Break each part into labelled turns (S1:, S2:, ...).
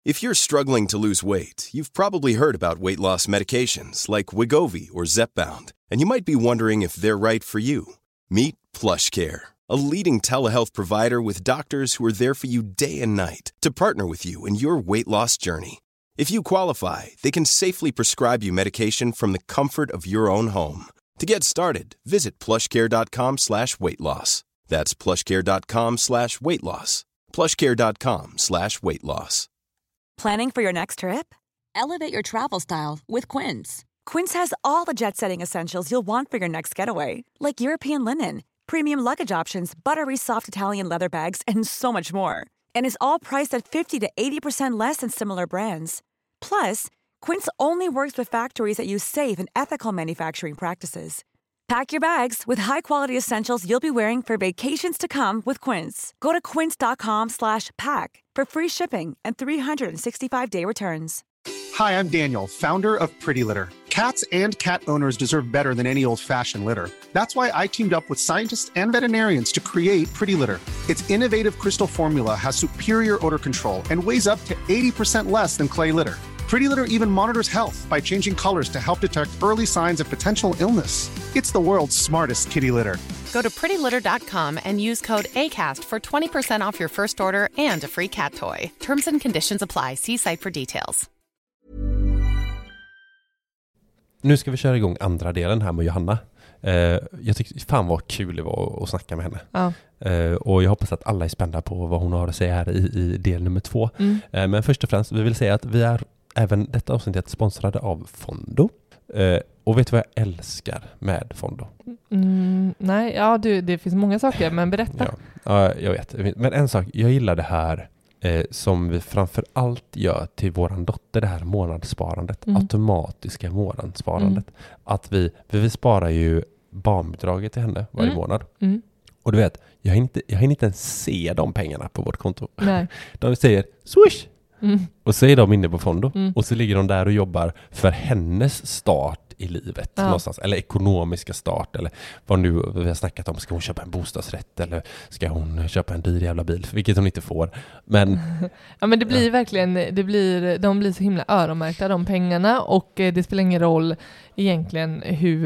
S1: If you're struggling to lose weight, you've probably heard about weight loss medications like Wegovy or Zepbound, and you might be wondering if they're right for you. Meet PlushCare, a leading telehealth provider with doctors who are there for you day and night to partner with you in your weight loss journey. If you qualify, they can safely prescribe you medication from the comfort of your own home. To get started, visit plushcare.com/weightloss. That's plushcare.com/weightloss. plushcare.com/weightloss.
S2: Planning for your next trip?
S3: Elevate your travel style with Quince.
S2: Quince has all the jet-setting essentials you'll want for your next getaway, like European linen, premium luggage options, buttery soft Italian leather bags, and so much more. And is all priced at 50 to 80% less than similar brands. Plus, Quince only works with factories that use safe and ethical manufacturing practices. Pack your bags with high-quality essentials you'll be wearing for vacations to come with Quince. Go to quince.com/pack for free shipping and 365-day returns.
S4: Hi, I'm Daniel, founder of Pretty Litter. Cats and cat owners deserve better than any old-fashioned litter. That's why I teamed up with scientists and veterinarians to create Pretty Litter. Its innovative crystal formula has superior odor control and weighs up to 80% less than clay litter. Pretty Litter even monitors health by changing colors to help detect early signs of potential illness. It's the world's smartest kitty litter.
S5: Go to prettylitter.com and use code ACAST for 20% off your first order and a free cat toy. Terms and conditions apply. See site for details.
S6: Nu ska vi köra igång andra delen här med Johanna. Jag tycker fan vad kul det var att snacka med henne.
S7: Ja.
S6: Och jag hoppas att alla är spända på vad hon har att säga här i del nummer 2. Men först och främst, vi vill säga att vi är även detta avsnittet sponsrade av Fondo. Och vet du vad jag älskar med Fondo?
S7: Nej, ja, det finns många saker, men berätta.
S6: Ja, jag vet. Men en sak, jag gillar det här som vi framför allt gör till våran dotter, det här månadssparandet, automatiska månadssparandet. Att vi sparar ju barnbidraget till henne varje månad. Och du vet, jag hinner inte ens se de pengarna på vårt konto.
S7: Nej.
S6: De säger swish! Och så är de inne på Fondo. Och så ligger de där och jobbar för hennes start i livet någonstans. Eller ekonomiska start. Eller vad nu vi har snackat om. Ska hon köpa en bostadsrätt? Eller ska hon köpa en dyr jävla bil? Vilket hon inte får. Men,
S7: ja, men det blir verkligen, de blir så himla öronmärkta, de pengarna. Och det spelar ingen roll egentligen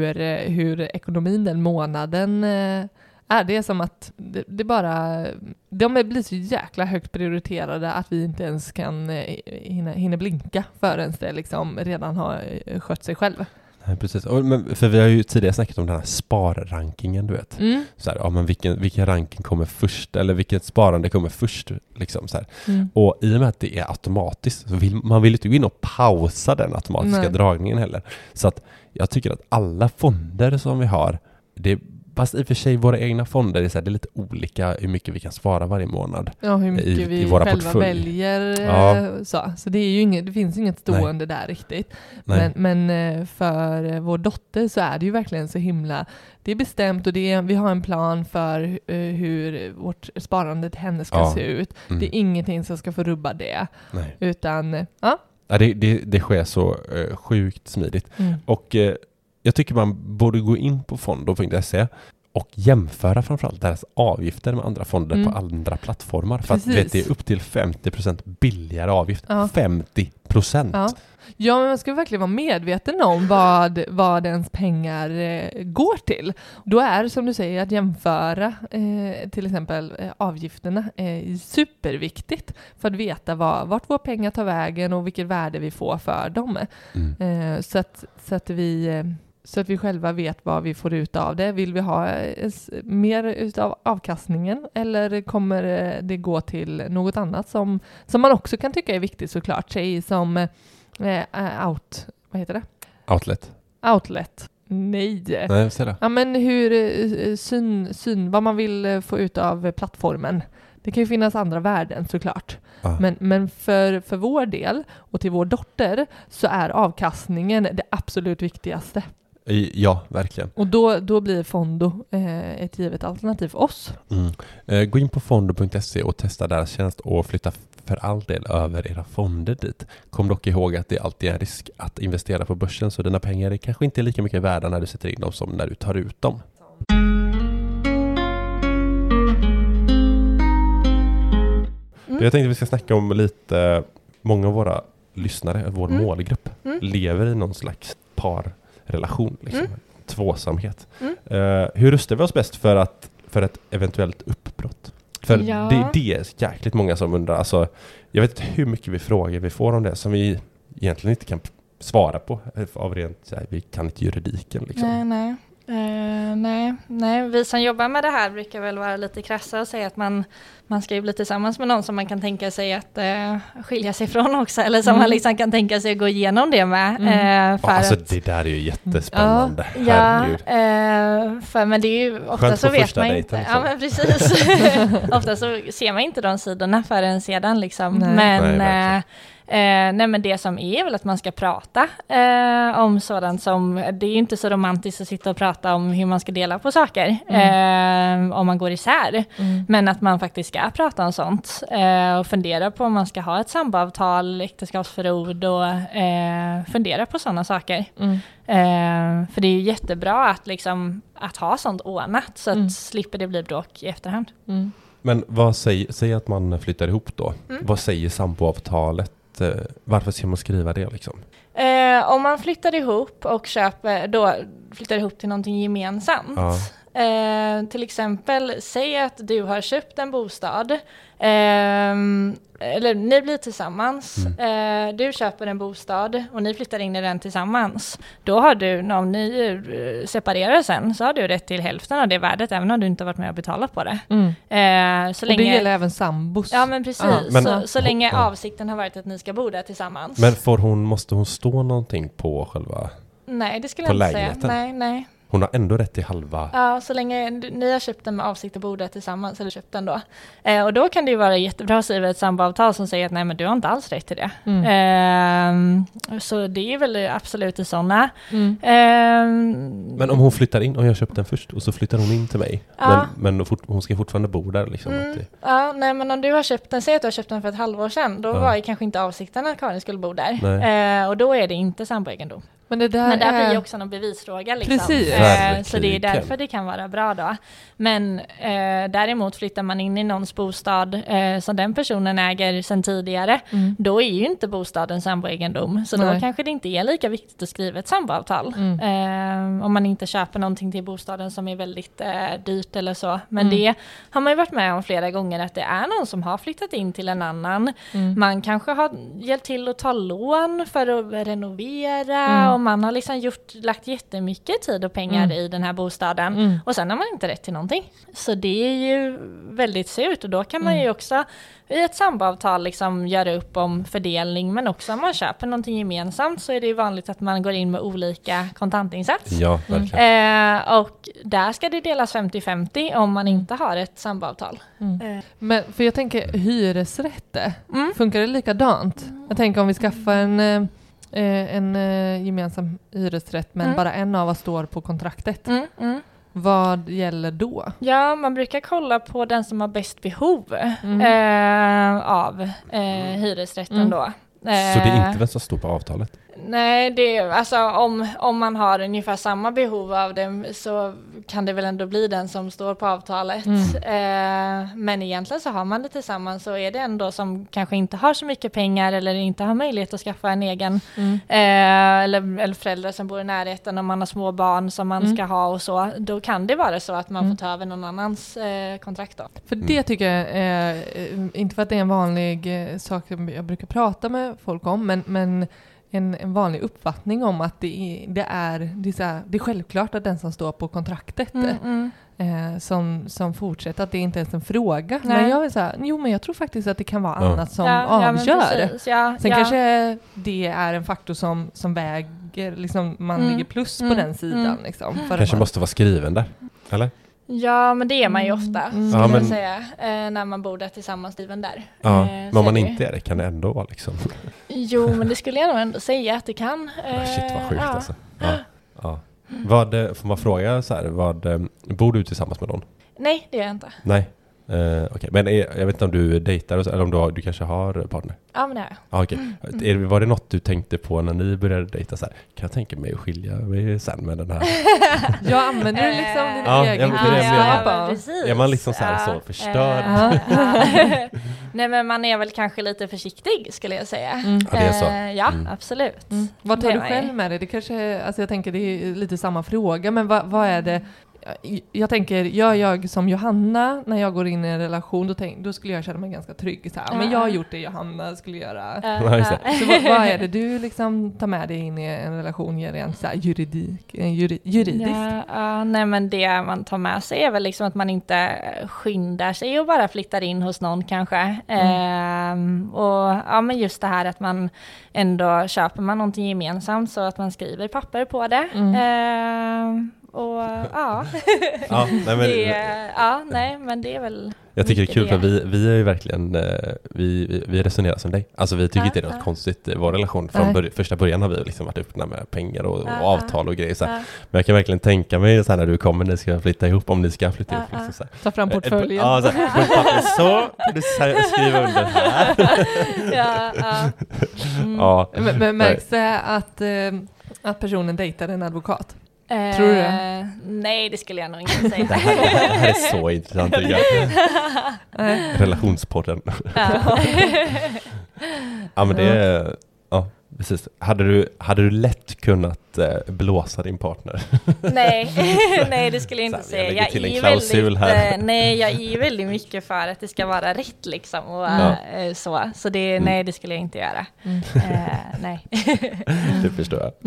S7: hur ekonomin den månaden det är som att det bara, de blir så jäkla högt prioriterade att vi inte ens kan hinna blinka förrän det liksom redan har skött sig själv.
S6: Nej, precis. För vi har ju tidigare snackat om den här sparrankingen, du vet. Så här, men vilken ranking kommer först, eller vilket sparande kommer först liksom så här. Och i och med att det är automatiskt så man vill inte gå in och pausa den automatiska dragningen heller. Så att jag tycker att alla fonder som vi har, fast i och för sig våra egna fonder det är lite olika hur mycket vi kan spara varje månad.
S7: Ja, hur mycket vi
S6: våra
S7: själva
S6: portfölj.
S7: Väljer.
S6: Ja.
S7: Så det är ju det finns inget stående där riktigt. Men för vår dotter så är det ju verkligen så himla, det är bestämt och vi har en plan för hur vårt sparande till henne ska se ut. Det är ingenting som ska få rubba det.
S6: Nej.
S7: Utan,
S6: Ja, det sker så sjukt smidigt. Och jag tycker man borde gå in på fondo.se och jämföra framförallt deras avgifter med andra fonder på andra plattformar. För att det är upp till 50% billigare avgift. 50%!
S7: Ja, men man ska verkligen vara medveten om vad ens pengar går till. Då är det som du säger att jämföra till exempel avgifterna är superviktigt för att veta vart våra pengar tar vägen och vilket värde vi får för dem. Så att vi själva vet vad vi får ut av det. Vill vi ha mer utav avkastningen eller kommer det gå till något annat som man också kan tycka är viktigt såklart. Säg som vad heter det? Outlet. Nej,
S6: säg det.
S7: Ja, men hur vad man vill få ut av plattformen. Det kan ju finnas andra värden såklart. Men för vår del och till vår dotter så är avkastningen det absolut viktigaste.
S6: Ja, verkligen.
S7: Och då blir Fondo ett givet alternativ för oss.
S6: Gå in på fondo.se och testa deras tjänst och flytta för all del över era fonder dit. Kom dock ihåg att det alltid är en risk att investera på börsen, så dina pengar är kanske inte lika mycket värda när du sätter in dem som när du tar ut dem. Jag tänkte att vi ska snacka om lite många av våra lyssnare, vår målgrupp, lever i någon slags parrelation, liksom. Tvåsamhet. Hur rustar vi oss bäst för ett eventuellt uppbrott? För det är jäkligt många som undrar. Alltså, jag vet inte hur mycket frågor vi får om det som vi egentligen inte kan svara på av rent, vi kan inte juridiken liksom.
S8: Nej, vi som jobbar med det här brukar väl vara lite krassa och säga att man ska ju bli tillsammans med någon som man kan tänka sig att skilja sig från också, eller som man liksom kan tänka sig att gå igenom det med.
S6: Alltså det där är ju jättespännande.
S8: Men det är ju ofta så vet man inte. Liksom. Ja, men precis. Ofta så ser man inte de sidorna förrän sedan liksom. Nej, men det som är väl att man ska prata om sådant som, det är ju inte så romantiskt att sitta och prata om hur man ska dela på saker om man går isär. Men att man faktiskt ska prata om sånt och fundera på om man ska ha ett samboavtal, äktenskapsförord och fundera på sådana saker. För det är ju jättebra att ha sånt ordnat så att slipper det bli bråk i efterhand.
S6: Men vad säger att man flyttar ihop då? Vad säger samboavtalet? Varför ska man skriva det liksom?
S8: Om man flyttar ihop och flyttar ihop till någonting gemensamt. Till exempel, säg att du har köpt en bostad. Eller ni blir tillsammans. Du köper en bostad och ni flyttar in i den tillsammans. Då har du, om ni separerar sen, så har du rätt till hälften av det värdet, även om du inte har varit med och betalat på det.
S7: Så länge, det gäller även sambos.
S8: Ja, men precis. Så länge avsikten har varit att ni ska bo där tillsammans.
S6: Men måste hon stå någonting på själva?
S8: Nej, det skulle jag inte säga. Nej.
S6: Hon har ändå rätt till halva.
S8: Ja, så länge ni har köpt den med avsikt att bo där tillsammans, eller köpt den då. Och då kan det ju vara jättebra att skriva ett samboavtal som säger att nej, men du har inte alls rätt till det. Så det är väl absolut i sådana.
S6: Men om hon flyttar in och jag köpt den först och så flyttar hon in till mig. Men hon ska fortfarande bo där liksom.
S8: Nej, men om du har köpt den, säg att du har köpt den för ett halvår sedan, då var ju kanske inte avsikten att Karin skulle bo där. Och då är det inte samboegendom. Men där blir ju också någon bevisfråga liksom.
S7: Precis.
S8: Så det är därför det kan vara bra då. Men däremot flyttar man in i någons bostad som den personen äger sedan tidigare, då är ju inte bostaden samboegendom. Så då kanske det inte är lika viktigt att skriva ett samboavtal. Om man inte köper någonting till bostaden som är väldigt dyrt eller så. Men det har man ju varit med om flera gånger, att det är någon som har flyttat in till en annan. Man kanske har hjälpt till att ta lån för att renovera och man har liksom lagt jättemycket tid och pengar i den här bostaden. Och sen har man inte rätt till någonting. Så det är ju väldigt surt, och då kan man ju också i ett samboavtal liksom göra upp om fördelning, men också om man köper någonting gemensamt så är det ju vanligt att man går in med olika kontantinsats.
S6: Ja, verkligen.
S8: Och där ska det delas 50-50 om man inte har ett samboavtal.
S7: Men för jag tänker hyresrätt, funkar det likadant? Jag tänker om vi skaffar en gemensam hyresrätt men bara en av oss står på kontraktet. Vad gäller då?
S8: Ja, man brukar kolla på den som har bäst behov av hyresrätten då.
S6: Så det är inte den som står på avtalet?
S8: Nej, det är, alltså om man har ungefär samma behov av dem så kan det väl ändå bli den som står på avtalet. Men egentligen så har man det tillsammans, så är det ändå som kanske inte har så mycket pengar eller inte har möjlighet att skaffa en egen eller föräldrar som bor i närheten, om man har små barn som man ska ha och så, då kan det vara så att man får ta över någon annans kontrakt då.
S7: För det tycker jag, inte för att det är en vanlig sak jag brukar prata med folk om, men en vanlig uppfattning om att det är självklart att den som står på kontraktet som fortsätter, att det inte ens är en fråga. Nej. Men jag vill säga, men jag tror faktiskt att det kan vara annat som avgör. Sen kanske det är en faktor som väger, liksom, man ligger plus på den sidan. Liksom,
S6: kanske måste vara skriven där, eller?
S8: Ja, men det är man ju ofta, skulle jag säga, när man bor där tillsammans skriven där.
S6: Ja, men om man inte är det, kan det ändå vara liksom...
S8: Jo, men det skulle jag nog ändå säga att det kan.
S6: Shit, vad sjukt alltså. Ja. Får man fråga så här, bor du tillsammans med någon?
S8: Nej, det gör jag inte.
S6: Nej. Okej. Men jag vet inte om du dejtar eller om du kanske har partner?
S8: Ja, men det är
S6: okej. Var det något du tänkte på när ni började dejta? Så här, kan jag tänka mig att skilja mig sen med den här?
S7: Jag använder du liksom din egen
S8: kunskap?
S6: Är man liksom så här så förstörd?
S8: Nej, men man är väl kanske lite försiktig, skulle jag säga.
S6: Ja, det är så.
S8: Ja, absolut.
S7: Vad tar du själv med dig? Det kanske, alltså jag tänker det är lite samma fråga, men vad är det? Jag tänker, jag som Johanna, när jag går in i en relation, då skulle jag känna mig ganska trygg. Så här. Men jag har gjort det Johanna skulle göra. Så vad är det du liksom tar med dig in i en relation rent så här juridiskt?
S8: Nej, men det man tar med sig är väl liksom att man inte skyndar sig och bara flyttar in hos någon kanske. Och men just det här att man ändå köper man någonting gemensamt så att man skriver papper på det. Och men det är väl.
S6: Jag tycker det är kul för vi är ju verkligen vi resonerar som dig. Alltså vi tycker inte det är något konstigt i vår relation. Från första början har vi liksom varit öppna med pengar och avtal och grejer så här. Men jag kan verkligen tänka mig så här när du kommer när ni ska flytta ihop, om ni ska flytta ihop liksom, så här.
S7: Ta fram portföljen.
S6: Så du skriver under här.
S7: Men märks det att personen dejtar en advokat? Tror du det?
S8: Nej, det skulle jag nog inte säga.
S6: Det här är så intressant. Relationspodden. Ja, men det är... Ja, precis. Hade du lätt kunnat blåsa din partner?
S8: Nej, det skulle jag inte säga. Jag
S6: till en klausul här.
S8: Nej, jag är väldigt mycket för att det ska vara rätt liksom. Och, så det, nej, det skulle jag inte göra. Nej.
S6: Det förstår jag.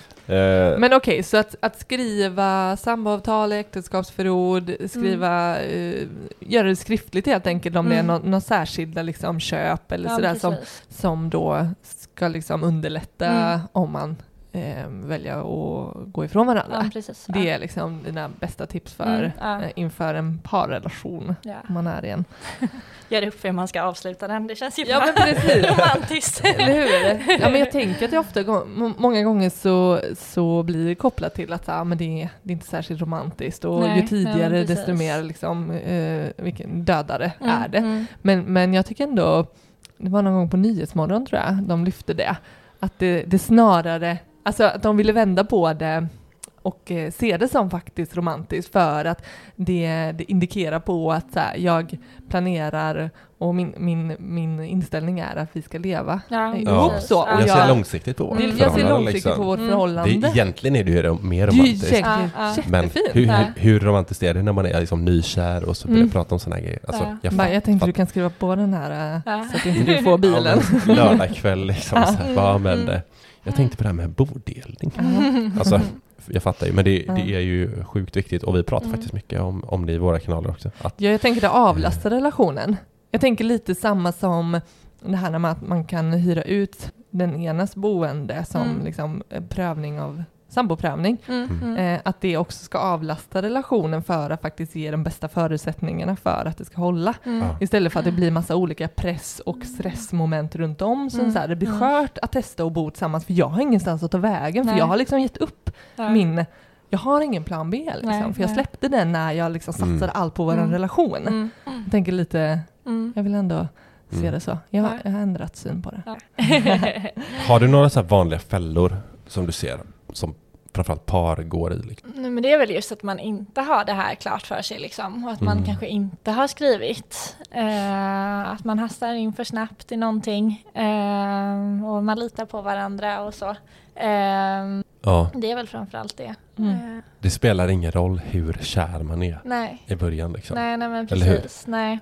S7: Men okej, så att skriva samboavtal, äktenskapsförord, skriva, göra det skriftligt helt enkelt om det är någon särskilda liksom, köp eller sådär som då ska liksom underlätta om man välja att gå ifrån varandra. Det är liksom dina bästa tips för inför en parrelation om man är i en.
S8: Gör upp hur man ska avsluta den. Det känns ju romantiskt.
S7: Eller hur? Ja, men jag tänker att det ofta många gånger så blir det kopplat till att men det är inte särskilt romantiskt och ju tidigare desto mer liksom, vilken dödare är det. Men jag tycker ändå, det var någon gång på Nyhetsmorgon tror jag, de lyfte det. Att det snarare, alltså att de ville vända på det och se det som faktiskt romantiskt för att det indikerar på att så här, jag planerar och min inställning är att vi ska leva ihop så. Och
S6: jag ser långsiktigt på vårt förhållande.
S7: Jag ser långsiktigt på vårt förhållande.
S6: Egentligen är det ju mer romantiskt. Men hur romantiskt är det när man är liksom nykär och så börjar prata om såna här grejer? Alltså,
S7: jag tänkte du kan skriva på den här så att inte du får bilen.
S6: Lördagkväll liksom. Jag tänkte på det här med bodelning. Alltså, jag fattar ju, men det är ju sjukt viktigt och vi pratar faktiskt mycket om det i våra kanaler också.
S7: Jag tänker det avlastar relationen. Jag tänker lite samma som det här när man kan hyra ut den enas boende som liksom prövning av samboprövning. Att det också ska avlasta relationen för att faktiskt ge de bästa förutsättningarna för att det ska hålla. Istället för att det blir massa olika press- och stressmoment runt om. Så här, det blir skört att testa och bo tillsammans. För jag har ingenstans att ta vägen. För jag har liksom gett upp jag har ingen plan B. Liksom, för jag släppte den när jag liksom satsade allt på vår relation. Jag tänker lite, jag vill ändå se det så. Jag har ändrat syn på det.
S6: Har du några så här vanliga fällor som du ser som framförallt par går i? Liksom?
S8: Nej, men det är väl just att man inte har det här klart för sig liksom, och att man kanske inte har skrivit. Att man hastar in för snabbt i någonting och man litar på varandra och så. Det är väl framförallt det.
S6: Det spelar ingen roll hur kär man är i början. Liksom.
S8: Nej, men precis. Nej.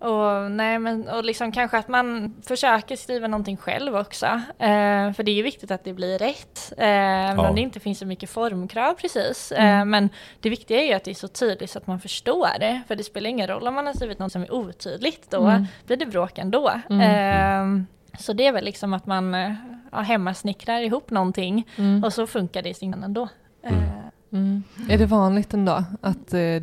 S8: Och liksom kanske att man försöker skriva någonting själv också. För det är ju viktigt att det blir rätt. Men om det inte finns så mycket formkrav precis. Men det viktiga är ju att det är så tydligt så att man förstår det. För det spelar ingen roll om man har skrivit något som är otydligt. Då blir det bråk ändå. Så det är väl liksom att man hemmasnickrar ihop någonting och så funkar det i sin ändå.
S7: Är det vanligt ändå att det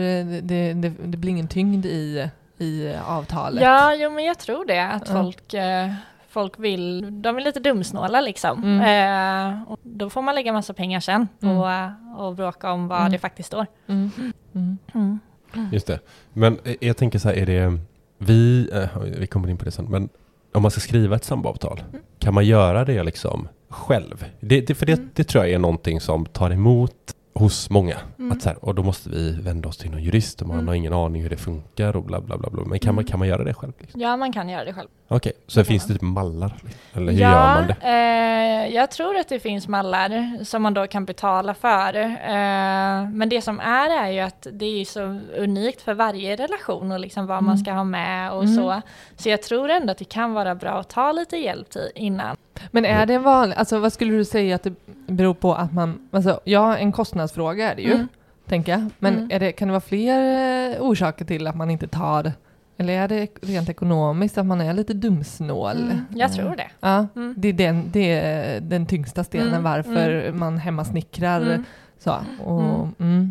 S7: blir ingen tyngd i avtalet?
S8: Ja, men jag tror det. Att folk de är lite dumsnåla liksom. Och då får man lägga massa pengar sen och bråka om vad det faktiskt står.
S6: Just det. Men jag tänker så här, är det vi kommer in på det sen, men om man ska skriva ett samboavtal, kan man göra det liksom själv? Det tror jag är någonting som tar emot hos många. Att så här, och då måste vi vända oss till någon jurist och man har ingen aning hur det funkar och bla bla bla bla. Men kan man göra det själv? Liksom?
S8: Ja, man kan göra det själv.
S6: Okej, så finns det typ mallar? Eller hur gör man det?
S8: Jag tror att det finns mallar som man då kan betala för. Men det som är ju att det är så unikt för varje relation och liksom vad man ska ha med och så. Så jag tror ändå att det kan vara bra att ta lite hjälp innan.
S7: Men är det vanligt, alltså vad skulle du säga att det beror på att man, alltså ja, en kostnadsfråga är det ju, tänker jag. Men kan det vara fler orsaker till att man inte tar, eller är det rent ekonomiskt att man är lite dumsnål?
S8: Jag tror det.
S7: Ja, det är den tyngsta stenen varför man hemmasnickrar så. Och,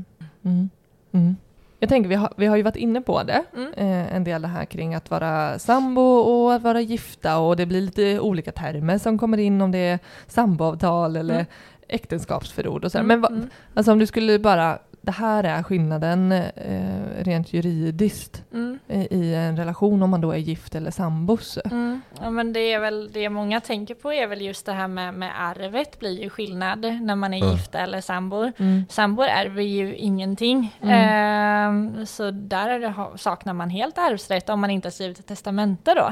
S7: Jag tänker, vi har ju varit inne på det, en del det här kring att vara sambo och att vara gifta, och det blir lite olika termer som kommer in, om det är samboavtal eller äktenskapsförord och så. Men alltså om du skulle bara, det här är skillnaden rent juridiskt i en relation om man då är gift eller sambos.
S8: Ja, men det är väl det många tänker på är väl just det här med arvet blir ju skillnad när man är gifta eller sambor. Sambor ärver ju ingenting. Så där saknar man helt arvsrätt om man inte har skrivit ett testamente då.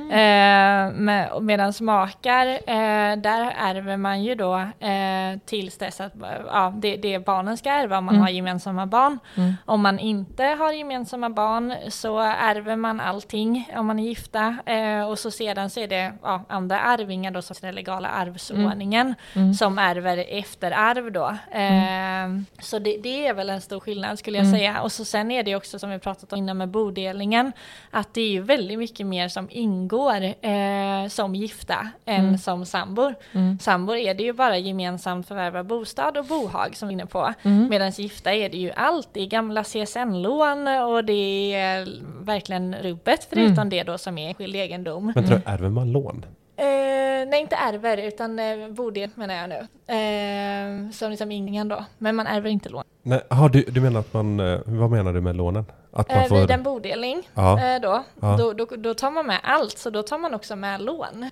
S8: Medan makar, där ärver man ju då tills dess att det barnen ska ärva om man har gemensamma barn. Om man inte har gemensamma barn så ärver man allting om man är gifta. Och så sedan så är det andra arvingar då, som den legala arvsordningen som ärver efterarv då. Så det är väl en stor skillnad skulle jag säga. Och så sen är det också, som vi pratat om innan med bodelningen, att det är ju väldigt mycket mer som ingår som gifta än som sambor. Sambor är det ju bara gemensamt förvärva bostad och bohag som vi är inne på. Medan gifta är det ju allt. Det är gamla CSN-lån och det är verkligen rubbet, förutom det då som är skild egendom.
S6: Men tror ärver man lån?
S8: Nej, inte ärver, utan bodel menar jag nu. Som liksom ingen då. Men man ärver inte lån.
S6: Nej, du menar att man, vad menar du med lånen? Att man får...
S8: Vid en bodelning då tar man med allt, så då tar man också med lån.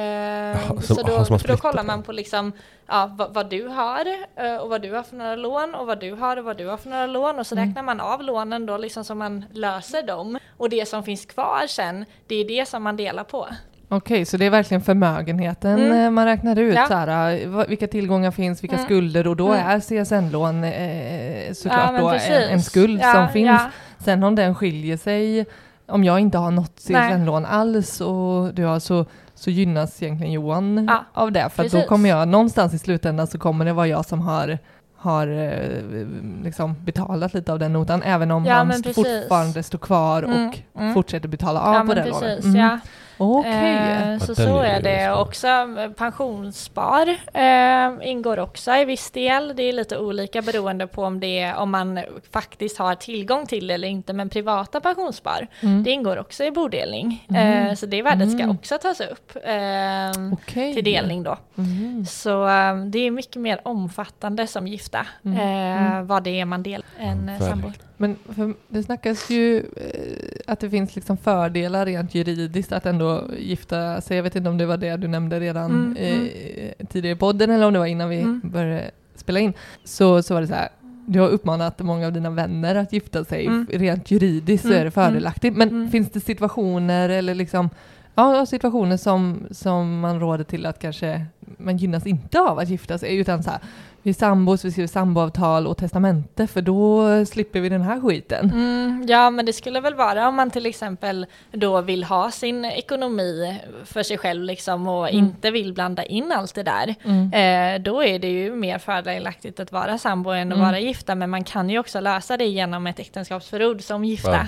S8: Så då kollar man på liksom, vad du har och vad du har för några lån och vad du har och vad du har för några lån, och så räknar man av lånen då liksom, så man löser dem, och det som finns kvar sen, det är det som man delar på.
S7: Okej, så det är verkligen förmögenheten man räknar ut, så här, vilka tillgångar finns, vilka skulder, och då är CSN-lån såklart då en skuld som finns. Sen om den skiljer sig, om jag inte har något CSN-lån alls och du har så gynnas egentligen Johan av det, för att då kommer jag någonstans i slutändan, så kommer det vara jag som har liksom betalat lite av den notan, även om han fortfarande står kvar och fortsätter betala av på den lånen. Okay.
S8: Så är det också. Pensionsspar ingår också i viss del. Det är lite olika beroende på om man faktiskt har tillgång till det eller inte. Men privata pensionsspar, det ingår också i bodelning. Så det värdet ska också tas upp till delning då. Så det är mycket mer omfattande som gifta vad det är man delar än sambor.
S7: Men det snackas ju att det finns liksom fördelar rent juridiskt att ändå gifta sig. Jag vet inte om det var det du nämnde redan tidigare i podden, eller om det var innan vi började spela in. Så var det så här, du har uppmanat många av dina vänner att gifta sig. Rent juridiskt så är det fördelaktigt. Men finns det situationer eller liksom situationer som man råder till att kanske man gynnas inte av att gifta sig, utan så här, vi är sambos, vi skriver samboavtal och testamente, för då slipper vi den här skiten.
S8: Ja, men det skulle väl vara om man till exempel då vill ha sin ekonomi för sig själv liksom, och inte vill blanda in allt det där. Då är det ju mer fördelaktigt att vara sambo än att vara gifta, men man kan ju också lösa det genom ett äktenskapsförord som gifta.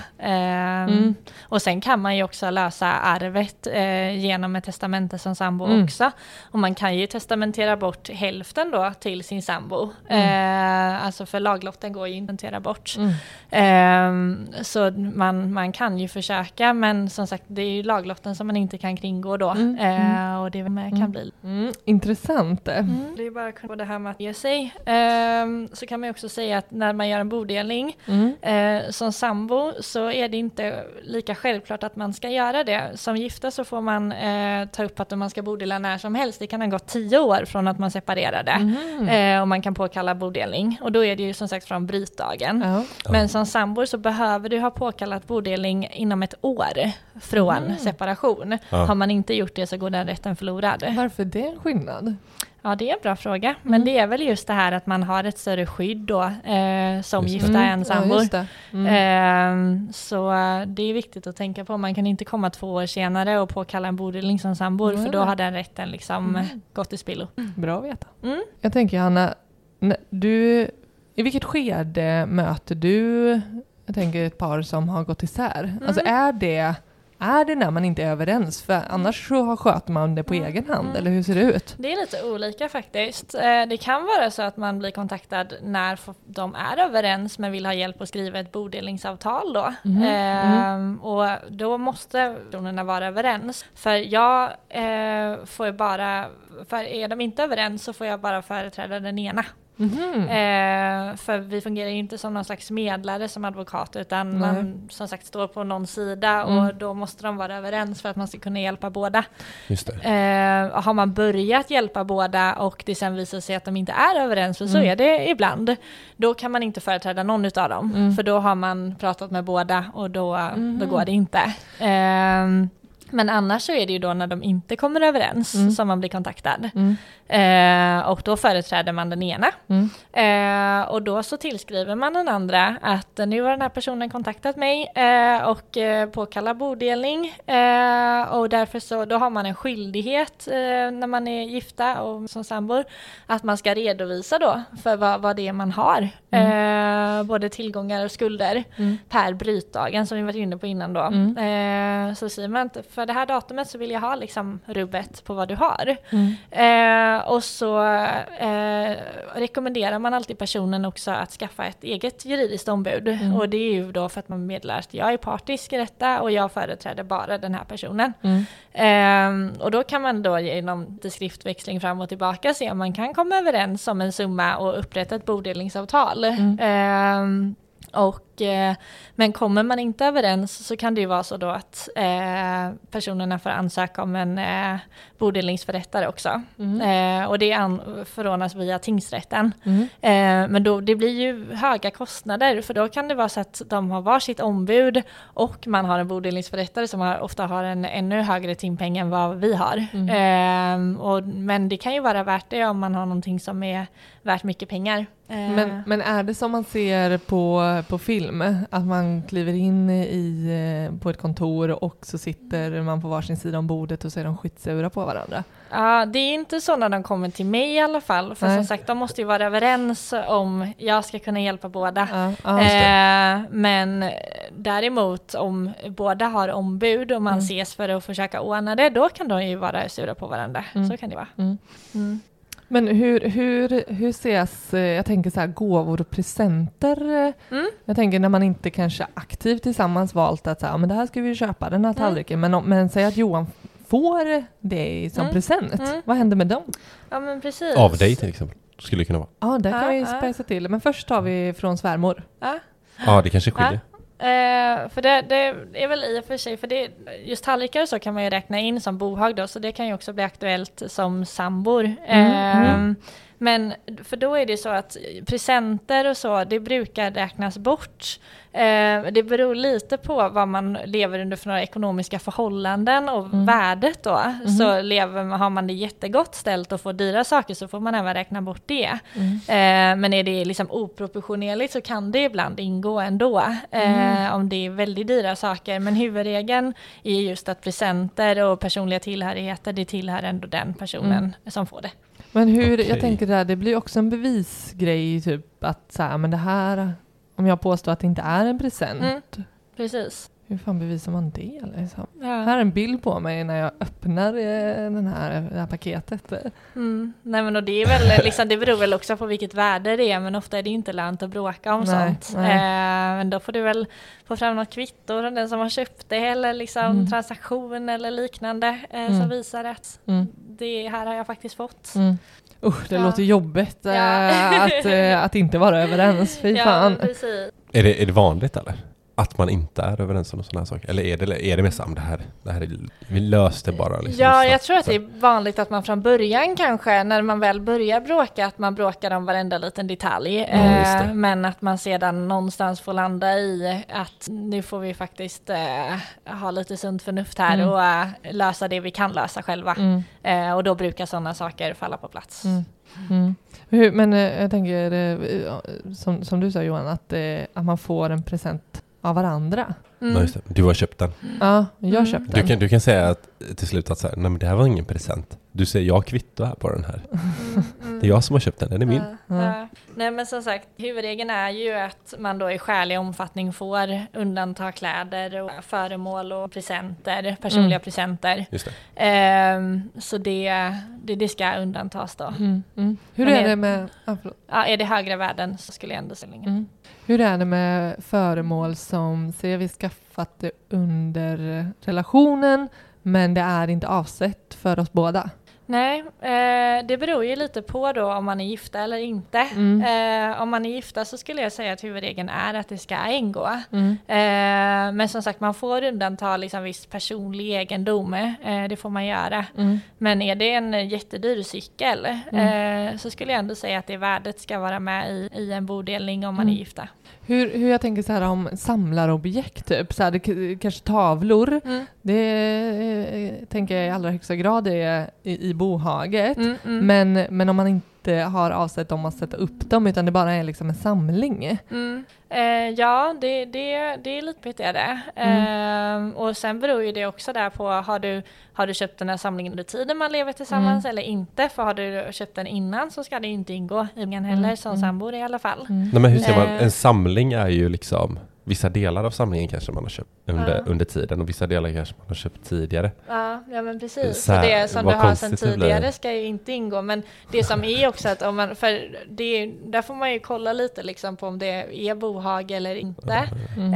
S8: Och sen kan man ju också lösa arvet genom ett testamente som sambo också. Och man kan ju testamentera bort hälften då till sin sambo. Alltså för laglotten går ju inte att hantera bort. Så man kan ju försöka, men som sagt det är ju laglotten som man inte kan kringgå då. Och det kan bli.
S7: Intressant.
S8: Det är bara på det här med att ge sig. Så kan man ju också säga att när man gör en bodelning som sambo så är det inte lika självklart att man ska göra det. Som gifta så får man ta upp att man ska bodela när som helst. Det kan ha gått 10 år från att man separerade. Och man kan påkalla bodelning. Och då är det ju som sagt från brytdagen. Men som sambor så behöver du ha påkallat bodelning inom ett år från separation. Har man inte gjort det så går den rätten förlorad.
S7: Varför det är en skillnad?
S8: Ja, det är en bra fråga. Men det är väl just det här att man har ett större skydd då som gifta än sambor. Så det är viktigt att tänka på. Man kan inte komma 2 år senare och påkalla en bodelning som sambor, för då har den rätten liksom gått i spillo.
S7: Bra att veta. Jag tänker, Hanna, i vilket skede möter du, jag tänker ett par som har gått isär? Alltså är det när man inte är överens? För annars så sköter man det på egen hand, eller hur ser det ut?
S8: Det är lite olika faktiskt. Det kan vara så att man blir kontaktad när de är överens men vill ha hjälp att skriva ett bodelningsavtal då. Och då måste personerna vara överens. För jag får bara, för är de inte överens så får jag bara företräda den ena. För vi fungerar ju inte som någon slags medlare som advokat, utan man som sagt står på någon sida och då måste de vara överens för att man ska kunna hjälpa båda.
S6: Just det.
S8: Har man börjat hjälpa båda och det sen visar sig att de inte är överens, för så är det ibland, då kan man inte företräda någon utav dem, för då har man pratat med båda och då går det inte. Men annars så är det ju då när de inte kommer överens som man blir kontaktad. Och då företräder man den ena. Och då så tillskriver man den andra att nu har den här personen kontaktat mig och påkallar bodelning. Och därför så då har man en skyldighet när man är gifta och som sambor att man ska redovisa då för vad det är man har. Både tillgångar och skulder per brytdagen som vi varit inne på innan då. Så säger man att för det här datumet så vill jag ha liksom rubbet på vad du har. Och så rekommenderar man alltid personen också att skaffa ett eget juridiskt ombud. Och det är ju då för att man meddelar att jag är partisk i detta och jag företräder bara den här personen. Och då kan man då genom skriftväxling fram och tillbaka se om man kan komma överens om en summa och upprätta ett bodelningsavtal. Men kommer man inte överens så kan det ju vara så då att personerna får ansöka om en bodelningsförrättare också. Och det förordnas via tingsrätten. Men då, det blir ju höga kostnader, för då kan det vara så att de har varsitt ombud och man har en bodelningsförrättare som ofta har en ännu högre timpeng än vad vi har. Men det kan ju vara värt det om man har någonting som är värt mycket pengar.
S7: Men är det som man ser på film, att man kliver in på ett kontor och så sitter man på varsin sida om bordet och så är de skitsura på varandra?
S8: Ja, det är inte så när de kommer till mig i alla fall. För som sagt, de måste ju vara överens om jag ska kunna hjälpa båda. Men däremot om båda har ombud och man ses för att försöka ordna det, då kan de ju vara sura på varandra. Så kan det vara.
S7: Men hur ses, jag tänker så här, gåvor och presenter? Jag tänker när man inte kanske aktivt tillsammans valt att så här, men det här ska vi köpa, den här tallriken. Men säg att Johan får det som present. Vad händer med dem?
S8: Ja, men precis.
S6: Av dig till exempel, skulle det kunna vara.
S7: Ja, det kan vi spejsa till. Men först tar vi från svärmor.
S6: Ja, det kanske skiljer.
S8: För det är väl i och för sig, för det, just tallrikar så kan man ju räkna in som bohag då, så det kan ju också bli aktuellt som sambor. Men för då är det så att presenter och så, det brukar räknas bort. Det beror lite på vad man lever under för några ekonomiska förhållanden och värdet då. Så har man det jättegott ställt och får dyra saker så får man även räkna bort det. Men är det liksom oproportionerligt så kan det ibland ingå ändå om det är väldigt dyra saker. Men huvudregeln är just att presenter och personliga tillhörigheter, det tillhör ändå den personen som får det.
S7: Men jag tänker där, det blir också en bevisgrej typ att så här, men det här, om jag påstår att det inte är en present.
S8: Precis.
S7: hur fan bevisar man det? Liksom?
S8: Ja.
S7: Här är en bild på mig när jag öppnar det här paketet.
S8: Nej, men och det är väl liksom, det beror väl också på vilket värde det är, men ofta är det inte lönt att bråka om sånt. Men då får du väl få fram något kvitto från den som har köpt det, eller liksom transaktion eller liknande som visar att det här har jag faktiskt fått.
S7: Det låter jobbigt att inte vara överens. Fy fan.
S8: Precis.
S6: Är det vanligt eller? Att man inte är överens om sådana här saker? Eller är det med det här vi löste bara liksom.
S8: Ja, jag tror att det är vanligt att man från början kanske, när man väl börjar bråka, att man bråkar om varenda liten detalj. Men att man sedan någonstans får landa i att nu får vi faktiskt ha lite sunt förnuft här och lösa det vi kan lösa själva. Och då brukar sådana saker falla på plats.
S7: Men jag tänker, som du sa Johan, att man får en present av varandra.
S6: Ja, just det. Du har köpt den.
S7: Ja, jag köpte den.
S6: Du kan säga att, till slut att så här, nej men det här var ingen present. Du säger jag kvittar här på den här. Det är jag som har köpt den är min.
S8: Nej, men som sagt, huvudregeln är ju att man då i skälig omfattning får undanta kläder och föremål och presenter, personliga presenter.
S6: Just det.
S8: Så det ska undantas då.
S7: Hur är det med...
S8: är det högre värden så skulle jag ändå säga.
S7: Hur är det med föremål som säger vi skaffat det under relationen, men det är inte avsett för oss båda?
S8: Nej, det beror ju lite på då om man är gifta eller inte. Om man är gifta så skulle jag säga att huvudregeln är att det ska ingå. Men som sagt, man får undanta liksom viss personlig egendom. Det får man göra. Men är det en jättedyr cykel så skulle jag ändå säga att det värdet ska vara med i en bodelning om man är gifta.
S7: Hur jag tänker så här om samlarobjekt typ, så här, det, kanske tavlor, det tänker jag i allra högsta grad är i bohaget, men om man inte har avsett om att sätta upp dem utan det bara är liksom en samling.
S8: Ja, det är lite petigare. Och sen beror ju det också där på, har du köpt den här samlingen under tiden man lever tillsammans eller inte? För har du köpt den innan så ska det inte ingå i ingen heller som sambor i alla fall.
S6: Nej, men hur ser man? En samling är ju liksom vissa delar av samlingen kanske man har köpt under tiden och vissa delar kanske man har köpt tidigare.
S8: Ja men precis. Så det som du har sedan tidigare ska ju inte ingå. Men det som är också att om man, för det, där får man ju kolla lite liksom på om det är bohag eller inte.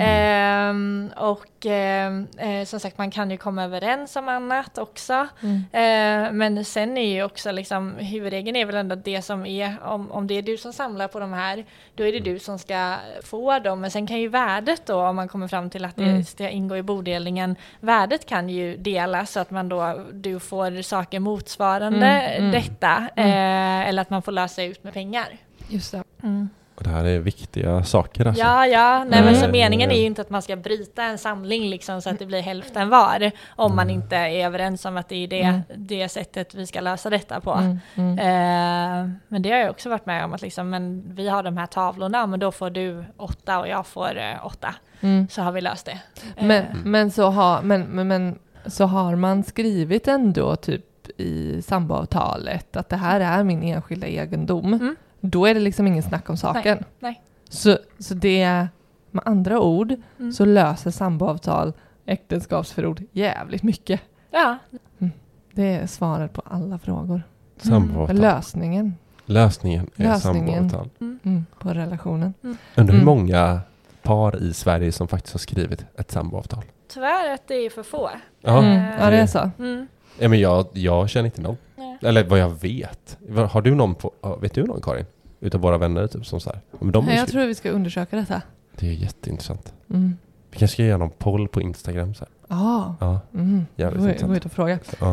S8: Som sagt, man kan ju komma överens om annat också. Men sen är ju också liksom, huvudregeln är väl ändå det som är, om det är du som samlar på de här, då är det du som ska få dem. Men sen kan ju värdet då, om man kommer fram till att det ska ingå i bodelningen, värdet kan ju delas så att man då, du får saker motsvarande detta, eller att man får lösa ut med pengar.
S7: Just det.
S6: Och det här är viktiga saker alltså.
S8: Ja. Nej, men så meningen är ju inte att man ska bryta en samling liksom, så att det blir hälften var, om man inte är överens om att det är det sättet vi ska lösa detta på. Men det har jag också varit med om, att liksom, men vi har de här tavlorna, men då får du 8 och jag får 8. Så har vi löst det.
S7: Men så har man skrivit ändå typ i samboavtalet att det här är min enskilda egendom. Då är det liksom ingen snack om saken.
S8: Nej.
S7: Så det, med andra ord, så löser samboavtal äktenskapsförord jävligt mycket.
S8: Ja.
S7: Det är svaret på alla frågor.
S6: Samboavtal.
S7: Lösningen
S6: är samboavtal.
S7: På relationen.
S6: Undrar hur många par i Sverige som faktiskt har skrivit ett samboavtal?
S8: Tyvärr att det är för få.
S7: Ja, det är så.
S6: Ja, men jag känner inte någon. Nej. Eller vad jag vet. Har du någon vet du någon, Karin? Utav våra vänner typ, som så här. Men
S7: jag tror vi ska undersöka detta.
S6: Det är jätteintressant. Vi kanske ska göra någon poll på Instagram så här.
S7: Ja.
S6: Jävligt intressant.
S7: Gå ut och fråga.
S6: Ja.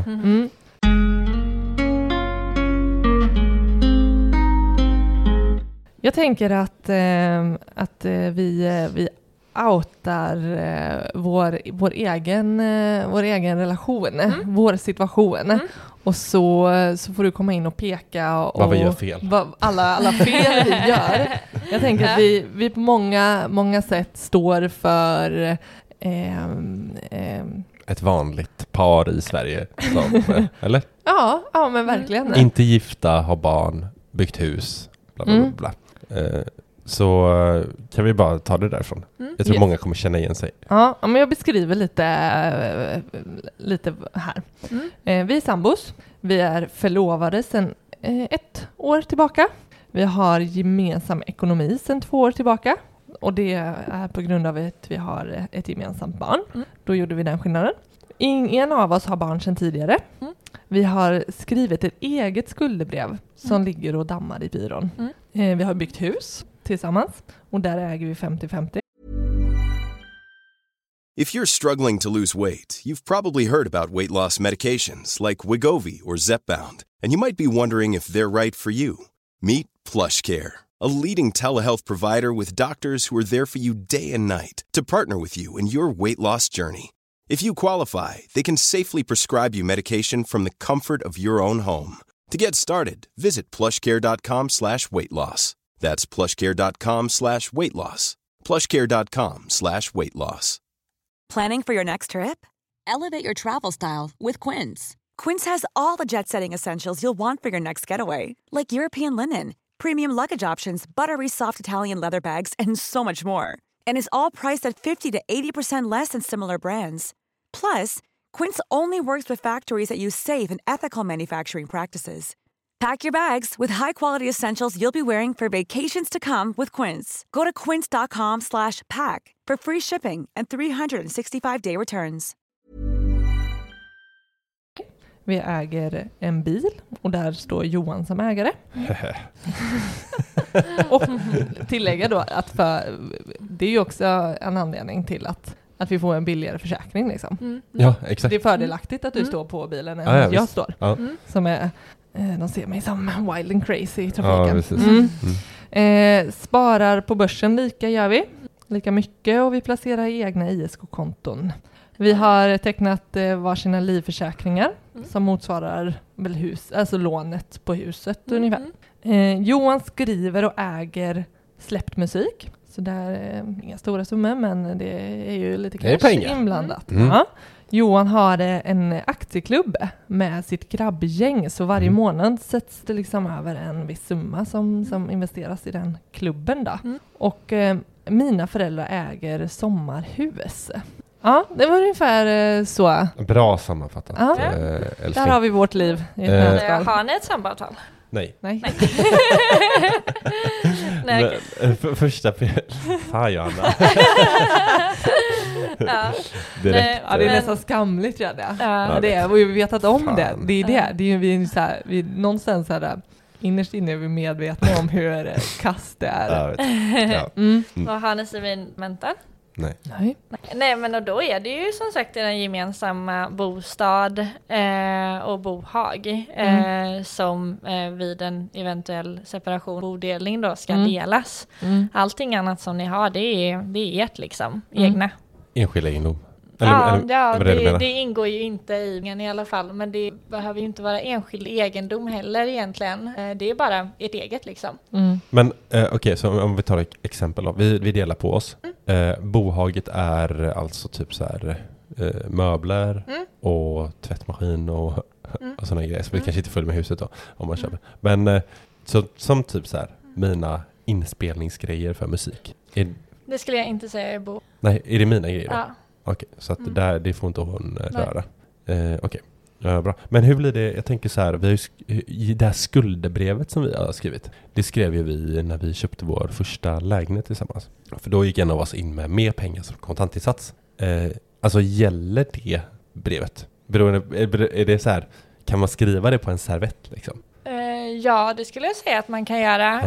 S7: Jag tänker att vi outar vår egen relation, vår situation. Och så får du komma in och peka och
S6: vad vi gör fel.
S7: Alla fel vi gör. Jag tänker att vi på många sätt står för
S6: ett vanligt par i Sverige som, eller?
S7: Ja, men verkligen.
S6: Inte gifta, ha barn, byggt hus, bla bla bla. så kan vi bara ta det därifrån. Jag tror många kommer känna igen sig.
S7: Ja, men jag beskriver lite här. Vi är sambos. Vi är förlovade sedan 1 år tillbaka. Vi har gemensam ekonomi sedan 2 år tillbaka. Och det är på grund av att vi har ett gemensamt barn. Då gjorde vi den skillnaden. Ingen av oss har barn sedan tidigare. Vi har skrivit ett eget skuldebrev som ligger och dammar i byrån. Vi har byggt hus tillsammans och där äger vi 50-50.
S1: If you're struggling to lose weight, you've probably heard about weight loss medications like Wegovy or Zepbound, and you might be wondering if they're right for you. Meet PlushCare, a leading telehealth provider with doctors who are there for you day and night to partner with you in your weight loss journey. If you qualify, they can safely prescribe you medication from the comfort of your own home. To get started, visit plushcare.com/weightloss. That's plushcare.com/weightloss. plushcare.com/weightloss.
S2: Planning for your next trip?
S3: Elevate your travel style with Quince.
S2: Quince has all the jet-setting essentials you'll want for your next getaway, like European linen, premium luggage options, buttery soft Italian leather bags, and so much more. And is all priced at 50 to 80% less than similar brands. Plus, Quince only works with factories that use safe and ethical manufacturing practices. Pack your bags with high-quality essentials you'll be wearing for vacations to come with Quince. Go to quince.com/pack for free shipping and 365-day returns.
S7: Vi äger en bil och där står Johan som ägare. Och tillägga då att det är ju också en anledning till att vi får en billigare försäkring liksom.
S6: Ja, exakt.
S7: Det är fördelaktigt att du står på bilen än att jag står.
S6: Ja.
S7: Som är, de ser mig som wild and crazy i trafiken. Sparar på börsen lika mycket och vi placerar egna ISK-konton. Vi har tecknat varsina livförsäkringar som motsvarar väl alltså lånet på huset ungefär. Johan skriver och äger släppt musik. Så det är inga stora summor, men det är ju lite cash inblandat. Ja. Johan har en aktieklubb med sitt grabbgäng, så varje månad sätts det liksom över en viss summa som investeras i den klubben då. Och mina föräldrar äger sommarhus. Ja, det var ungefär så.
S6: Bra sammanfattat.
S7: Ja. Där har vi vårt liv.
S8: Har ni ett samboavtal?
S6: Nej.
S8: Nej.
S6: Första fan Johanna.
S7: Det är nästan skamligt redan. Vi har vetat om det. Det är det. Det är vi så här, vi någonstans så här innerst inne är vi medvetna om hur kast det är.
S8: Vad har ni civilmentan?
S6: Nej,
S8: men då är det ju som sagt en gemensamma bostad och bohag som vid en eventuell separation, bodelning då ska delas. Allting annat som ni har, det är ert liksom, egna.
S6: Enskild egendom.
S8: Det ingår ju inte i alla fall, men det behöver ju inte vara enskild egendom heller egentligen. Det är bara ett eget liksom.
S6: Men okej, så om vi tar ett exempel då. Vi delar på oss. Bohaget är alltså typ så här möbler och tvättmaskin och sådana grejer. Så vi kanske inte följer med huset då om man köper. Men som typ så här mina inspelningsgrejer för musik.
S8: Det skulle jag inte säga är bo.
S6: Nej, är det mina grejer då?
S8: Ja.
S6: Okej, så att det får inte hon röra. Okej, bra. Men hur blir det, jag tänker så här, vi har ju det här skuldebrevet som vi har skrivit. Det skrev ju vi när vi köpte vår första lägenhet tillsammans. För då gick en av oss in med mer pengar som kontantinsats. Alltså gäller det brevet? Är det så här, kan man skriva det på en servett liksom?
S8: Ja, det skulle jag säga att man kan göra.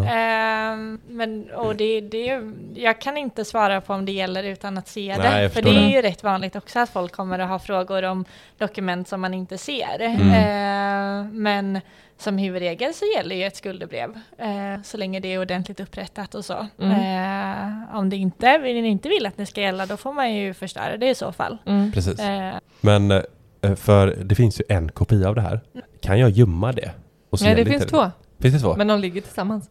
S8: Jag kan inte svara på om det gäller utan att se det. För det är ju rätt vanligt också att folk kommer att ha frågor om dokument som man inte ser. Men som huvudregel så gäller ju ett skuldebrev. Så länge det är ordentligt upprättat och så. Om ni inte vill att det ska gälla, då får man ju förstöra det i så fall.
S6: Precis. Men för det finns ju en kopia av det här. Kan jag gömma det?
S7: Nej, det finns två.
S6: Finns det två?
S7: Men de ligger tillsammans.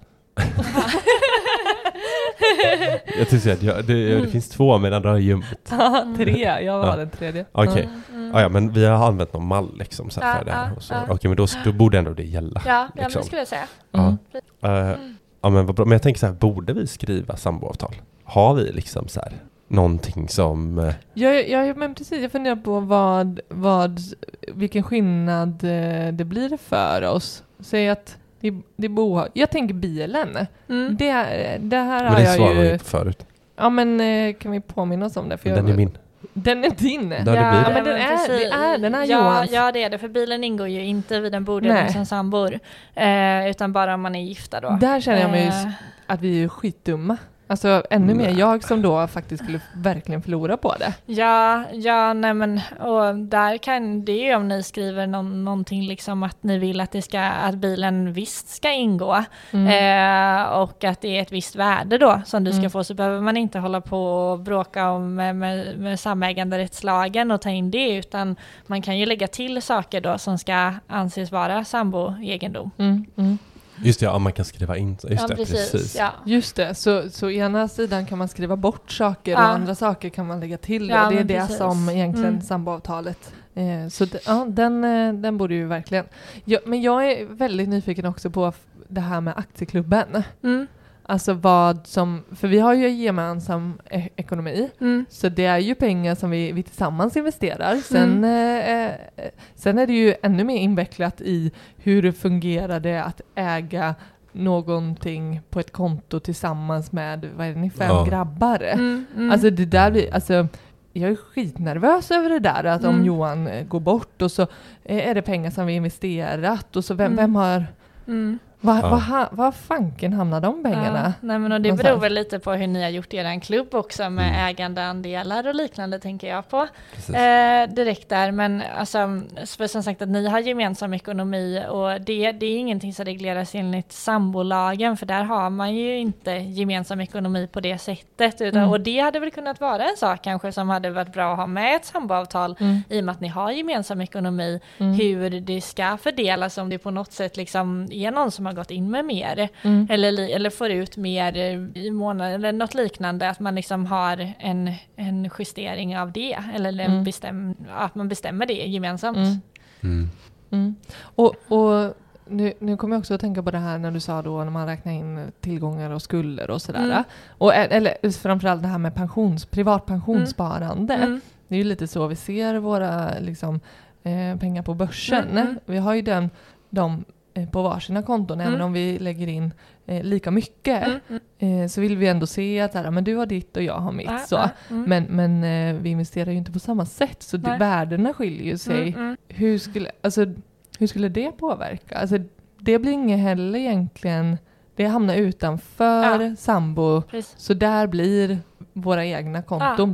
S6: Jag tycker att det finns två, men andra har gömt.
S7: 3. Jag var den tredje.
S6: Okej. Ja, men vi har använt någon mall liksom så här för det här. Okej, men då borde ändå det gälla.
S8: Ja,
S6: liksom.
S8: men det skulle jag säga.
S6: Ja, men vad bra. Men jag tänker så här, borde vi skriva samboavtal? Har vi liksom så här någonting som...
S7: Men precis, jag funderar på vilken skillnad det blir för oss. Säg att jag tänker bilen. Det här har jag ju...
S6: Men det förut.
S7: Ja, men kan vi påminna oss om det? För
S6: den är min.
S7: Den är din.
S6: Ja,
S7: men den är Johans.
S8: Ja, det är det. För bilen ingår ju inte vid en bodelning som sambor. Utan bara om man är gifta då.
S7: Där känner jag mig att vi är skitdumma. Alltså ännu mer jag som då faktiskt skulle verkligen förlora på det.
S8: Ja, nej men och där kan det ju om ni skriver någonting liksom att ni vill att att bilen visst ska ingå och att det är ett visst värde då som du ska få, så behöver man inte hålla på och bråka om med samäganderättslagen och ta in det, utan man kan ju lägga till saker då som ska anses vara samboegendom.
S6: Just det, ja, man kan skriva in. Just det,
S8: precis. Ja.
S7: Just det, så ena sidan kan man skriva bort saker och andra saker kan man lägga till. Ja, det är det som egentligen samboavtalet. Den borde ju verkligen. Men jag är väldigt nyfiken också på det här med aktieklubben. Alltså för vi har ju gemensam ekonomi. Så det är ju pengar som vi tillsammans investerar. Sen är det ju ännu mer invecklat i hur det fungerar det att äga någonting på ett konto tillsammans med, vad är det, 5 grabbar. Alltså det där blir, alltså jag är skitnervös över det där, att om Johan går bort och så är det pengar som vi investerat och så vem har... Vad fanken hamnar de pengarna?
S8: Nej, men och det beror väl lite på hur ni har gjort er klubb också med ägandeandelar och liknande, tänker jag på direkt där. Men alltså, för som sagt att ni har gemensam ekonomi och det är ingenting som regleras enligt sambolagen, för där har man ju inte gemensam ekonomi på det sättet. Och det hade väl kunnat vara en sak kanske som hade varit bra att ha med ett samboavtal i och med att ni har gemensam ekonomi, hur det ska fördelas, om det på något sätt liksom är någon som har gått in med mer eller får ut mer i månaden eller något liknande, att man liksom har en justering av det eller att man bestämmer det gemensamt.
S7: Och nu kommer jag också att tänka på det här när du sa då när man räknar in tillgångar och skulder och sådär. Eller framförallt det här med privat pensionssparande. Det är ju lite så vi ser våra liksom, pengar på börsen. Vi har ju de på varsina konton, även om vi lägger in lika mycket så vill vi ändå se att men du har ditt och jag har mitt. Men vi investerar ju inte på samma sätt, så värdena skiljer ju sig. Hur skulle det påverka? Alltså, det blir inget heller egentligen, det hamnar utanför sambo, så där blir våra egna konton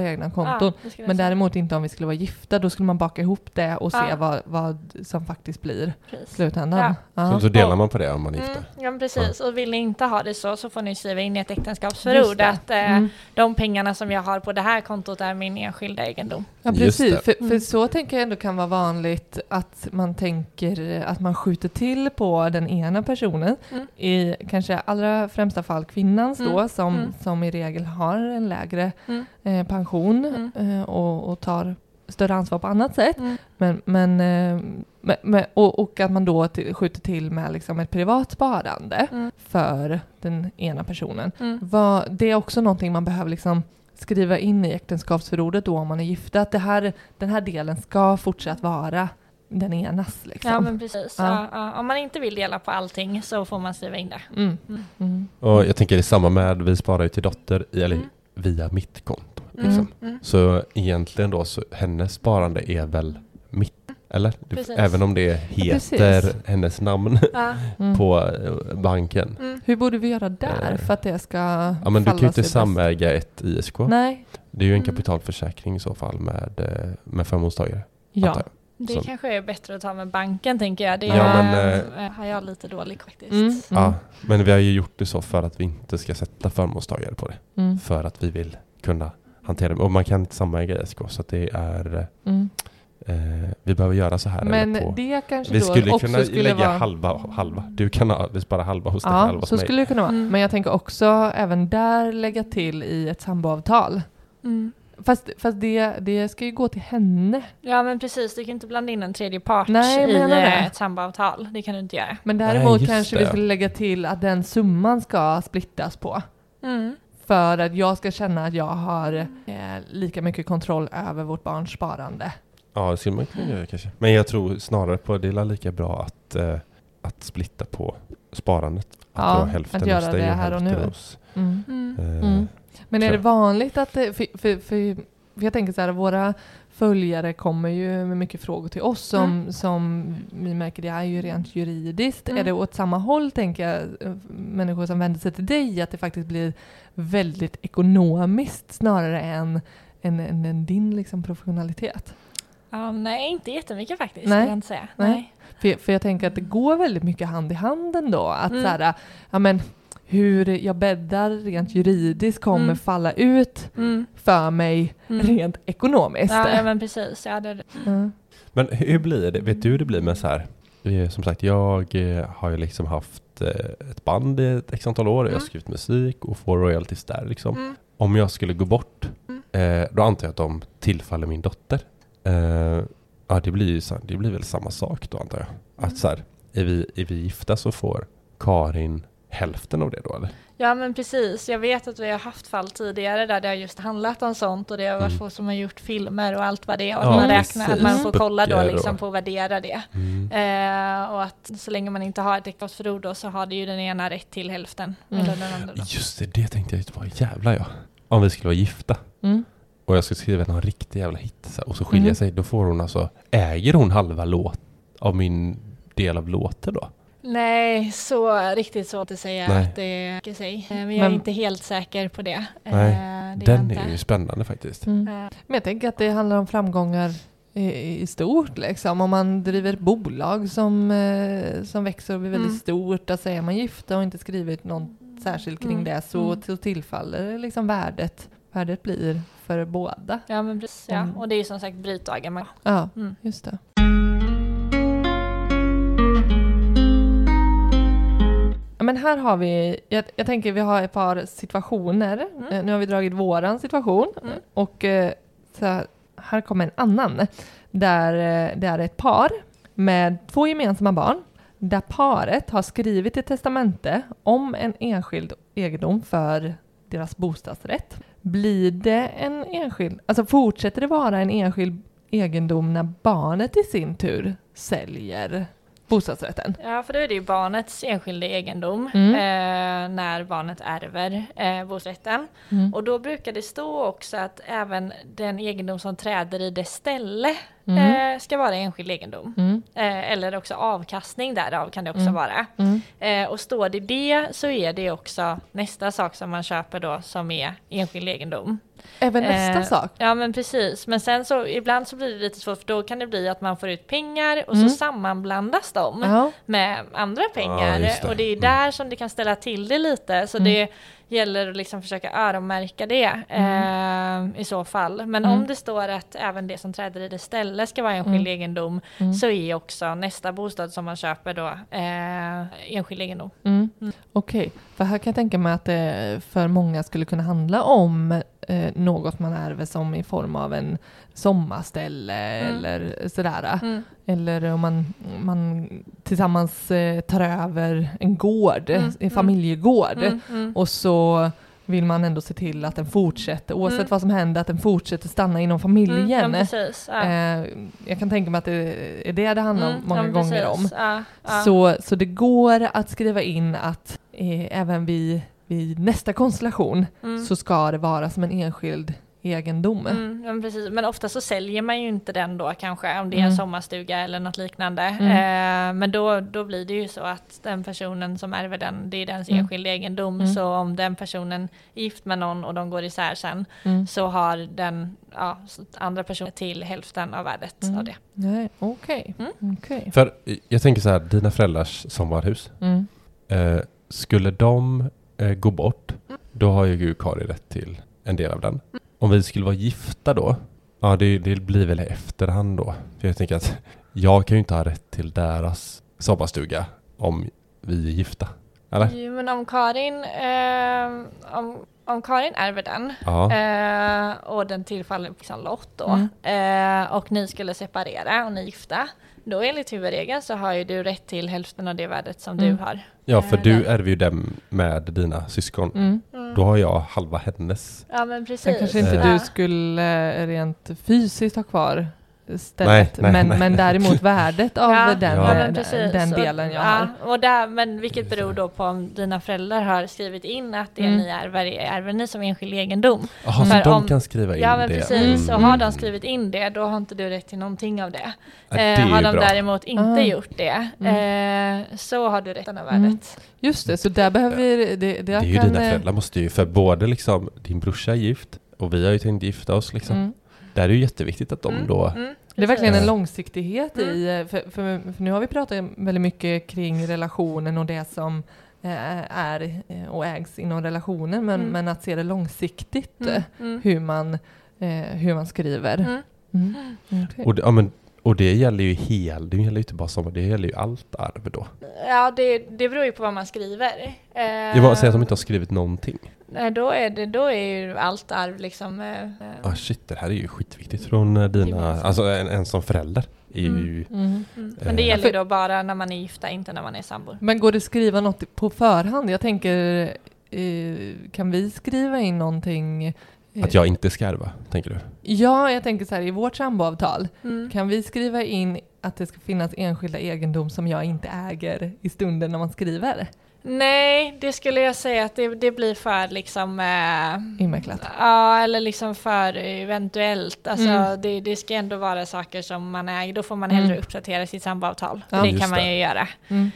S7: men däremot inte om vi skulle vara gifta, då skulle man baka ihop det och se vad som faktiskt blir slutändan.
S6: Så delar man på det om man är gifta.
S8: Ja, precis. Och vill ni inte ha det så får ni skriva in i ett äktenskapsförord att de pengarna som jag har på det här kontot är min enskilda egendom.
S7: Ja, precis. För så tänker jag ändå kan vara vanligt att man tänker att man skjuter till på den ena personen, i kanske allra främsta fall kvinnans då, som i regel har en lägre pension och tar större ansvar på annat sätt. Och att man då skjuter till med liksom ett privat sparande för den ena personen. Det är också någonting man behöver liksom skriva in i äktenskapsförordet då om man är gifta, att den här delen ska fortsatt vara den enas. Liksom.
S8: Ja, men precis. Om man inte vill dela på allting så får man skriva in det.
S6: Och jag tänker det är samma med, vi sparar ju till dotter eller via mitt konto. Liksom. Så egentligen då, så hennes sparande är väl mitt, eller? Även om det heter hennes namn på banken.
S7: Hur borde vi göra där för att det ska
S6: Ja, men du kan ju inte samäga ett ISK.
S7: Nej.
S6: Det är ju en kapitalförsäkring i så fall med förmånstagare.
S7: Ja.
S8: Det kanske är bättre att ta med banken, tänker jag. Det har jag lite dåligt faktiskt.
S6: Ja, men vi har ju gjort det så för att vi inte ska sätta förmånstagare på det. För att vi vill kunna hantera det. Och man kan inte samäga ISK, så att det är... vi behöver göra så här.
S7: Men det kanske
S6: vi
S7: då
S6: skulle
S7: också
S6: kunna lägga
S7: vara...
S6: halva. Du kan spara halva hos dig, halva hos
S7: så
S6: mig.
S7: skulle det kunna vara. Men jag tänker också även där lägga till i ett samboavtal. Fast det ska ju gå till henne.
S8: Ja, men precis. Du kan inte blanda in en tredje part i ett samboavtal. Det kan du inte göra.
S7: Men däremot kanske vi skulle lägga till att den summan ska splittas på.
S8: Mm.
S7: För att jag ska känna att jag har lika mycket kontroll över vårt barns sparande.
S6: Ja, det skulle man kunna göra kanske. Men jag tror snarare på det är lika bra att splitta på sparandet. Att hälften
S7: att göra
S6: hos dig
S7: det
S6: och
S7: här och
S6: hälften
S7: nu.
S6: hos...
S7: Men är det vanligt att... För jag tänker så här, våra följare kommer ju med mycket frågor till oss som vi märker det är ju rent juridiskt. Är det åt samma håll, tänker jag, människor som vänder sig till dig, att det faktiskt blir väldigt ekonomiskt snarare än din liksom professionalitet?
S8: Nej, inte jättemycket faktiskt. Nej. Jag inte säga. Nej.
S7: För jag tänker att det går väldigt mycket hand i hand ändå. Att så här, hur jag bäddar rent juridiskt kommer falla ut för mig rent ekonomiskt.
S8: Ja, men precis. Ja, det.
S6: Men hur blir det? Vet du hur det blir med så här? Som sagt, jag har ju liksom haft ett band i ett x antal år. Jag har skrivit musik och får royalties där liksom. Om jag skulle gå bort, då antar jag att de tillfaller min dotter. Ja, det blir väl samma sak då, antar jag. Att så här, är vi gifta så får Karin hälften av det då, eller?
S8: Ja, men precis. Jag vet att vi har haft fall tidigare där det har just handlat om sånt, och det har varit folk som har gjort filmer och allt vad det är. Och man räknar att man får kolla då liksom på att värdera det. Och att så länge man inte har ett äktenskapsförord då, så har det ju den ena rätt till hälften. Eller den andra då.
S6: Just det tänkte jag inte på. Jävlar ja. Om vi skulle vara gifta. Och jag ska skriva någon riktig jävla hit. Och så skiljer sig. Då får hon alltså... Äger hon halva låt av min del av låten då?
S8: Nej, riktigt så att säga att det ska säga. Men jag är inte helt säker på det.
S6: Nej, den är ju spännande faktiskt.
S7: Men jag tänker att det handlar om framgångar i stort liksom. Om man driver ett bolag som växer och blir väldigt stort, att säga man gifta och inte skrivit något särskilt kring det, så tillfaller liksom värdet blir för båda.
S8: Ja, men precis. Ja. Och det är ju som sagt brytdagar.
S7: Ja, just det. Men här har vi, jag tänker vi har ett par situationer. Nu har vi dragit våran situation. Och så här kommer en annan. Där det är ett par med 2 gemensamma barn. Där paret har skrivit ett testamente om en enskild egendom för deras bostadsrätt. Blir det en enskild, alltså fortsätter det vara en enskild egendom när barnet i sin tur säljer bostadsrätten?
S8: Ja, för då är det ju barnets enskilda egendom när barnet ärver bostadsrätten. Och då brukar det stå också att även den egendom som träder i det ställe ska vara enskild egendom. Eller också avkastning därav kan det också vara. Och står det så är det också nästa sak som man köper då som är enskild egendom.
S7: Även nästa sak?
S8: Ja, men precis. Men sen så ibland så blir det lite svårt, för då kan det bli att man får ut pengar och så sammanblandas de med andra pengar. Ja, och det är där som det kan ställa till det lite. Så det gäller att liksom försöka öronmärka det i så fall. Men om det står att även det som träder i det ställe ska vara enskild egendom, så är också nästa bostad som man köper då enskild egendom.
S7: Okej, för här kan jag tänka mig att det för många skulle kunna handla om något man ärver som i form av en sommarställe eller sådär. Eller om man tillsammans tar över en gård, en familjegård. Och så vill man ändå se till att den fortsätter, oavsett vad som händer, att den fortsätter stanna inom familjen.
S8: Precis,
S7: jag kan tänka mig att det är det handlar om många gånger om. Så det går att skriva in att även vid nästa konstellation så ska det vara som en enskild egendom.
S8: Ja, precis. Men ofta så säljer man ju inte den då kanske, om det är en sommarstuga eller något liknande. Men då blir det ju så att den personen som ärver den, det är dens enskild egendom. Så om den personen är gift med någon och de går isär sen, så har den andra personen till hälften av värdet av det.
S7: Nej, okej.
S6: För jag tänker så här, dina föräldrars sommarhus, skulle de gå bort, då har ju Kari rätt till en del av den. Om vi skulle vara gifta då, det blir väl i efterhand då. För jag tänker att jag kan ju inte ha rätt till deras sommarstuga om vi är gifta. Eller?
S8: Jo, men om Karin om Karin ärver den och den tillfaller på lott då och ni skulle separera och ni gifta, då enligt huvudregeln så har ju du rätt till hälften av det värdet som du har.
S6: Ja, för du ärver ju dem med dina syskon. Då har jag halva hennes.
S8: Ja, men precis.
S7: Sen kanske inte du skulle rent fysiskt ha kvar stället, men däremot värdet av den delen jag har.
S8: Och där, men vilket beror då på om dina föräldrar har skrivit in att det ni ärver ni som enskild egendom.
S6: Jaha, så de kan skriva in det.
S8: Ja, men precis. Och har de skrivit in det, då har inte du rätt till någonting av det. Har de däremot inte gjort det, så har du rätten av värdet.
S7: Just det, så där behöver
S6: det är ju dina föräldrar måste ju, för både liksom din brorsa är gift och vi har ju tänkt gifta oss liksom. Det är ju jätteviktigt att de då...
S7: Det är verkligen en långsiktighet i... För nu har vi pratat väldigt mycket kring relationen och det som är och ägs inom relationen. Men att se det långsiktigt, hur man skriver.
S6: Okay. Och det gäller ju det gäller ju inte bara som, det gäller ju allt arv då.
S8: Ja, det beror ju på vad man skriver.
S6: Jag bara säger att de inte har skrivit någonting.
S8: Då är ju allt arv liksom...
S6: Shit, det här är ju skitviktigt från dina... Alltså en som förälder är ju...
S8: Men det gäller ju då bara när man är gifta, inte när man är sambor.
S7: Men går det skriva något på förhand? Jag tänker, kan vi skriva in någonting...
S6: Att jag inte ska ärva, tänker du?
S7: Ja, jag tänker så här, i vårt samboavtal kan vi skriva in att det ska finnas enskilda egendom som jag inte äger i stunden när man skriver?
S8: Nej, det skulle jag säga att det blir för liksom...
S7: invecklat.
S8: Ja, eller liksom för eventuellt. Alltså det ska ändå vara saker som man äger. Då får man hellre uppdatera sitt samboavtal. Ja, det kan man ju göra.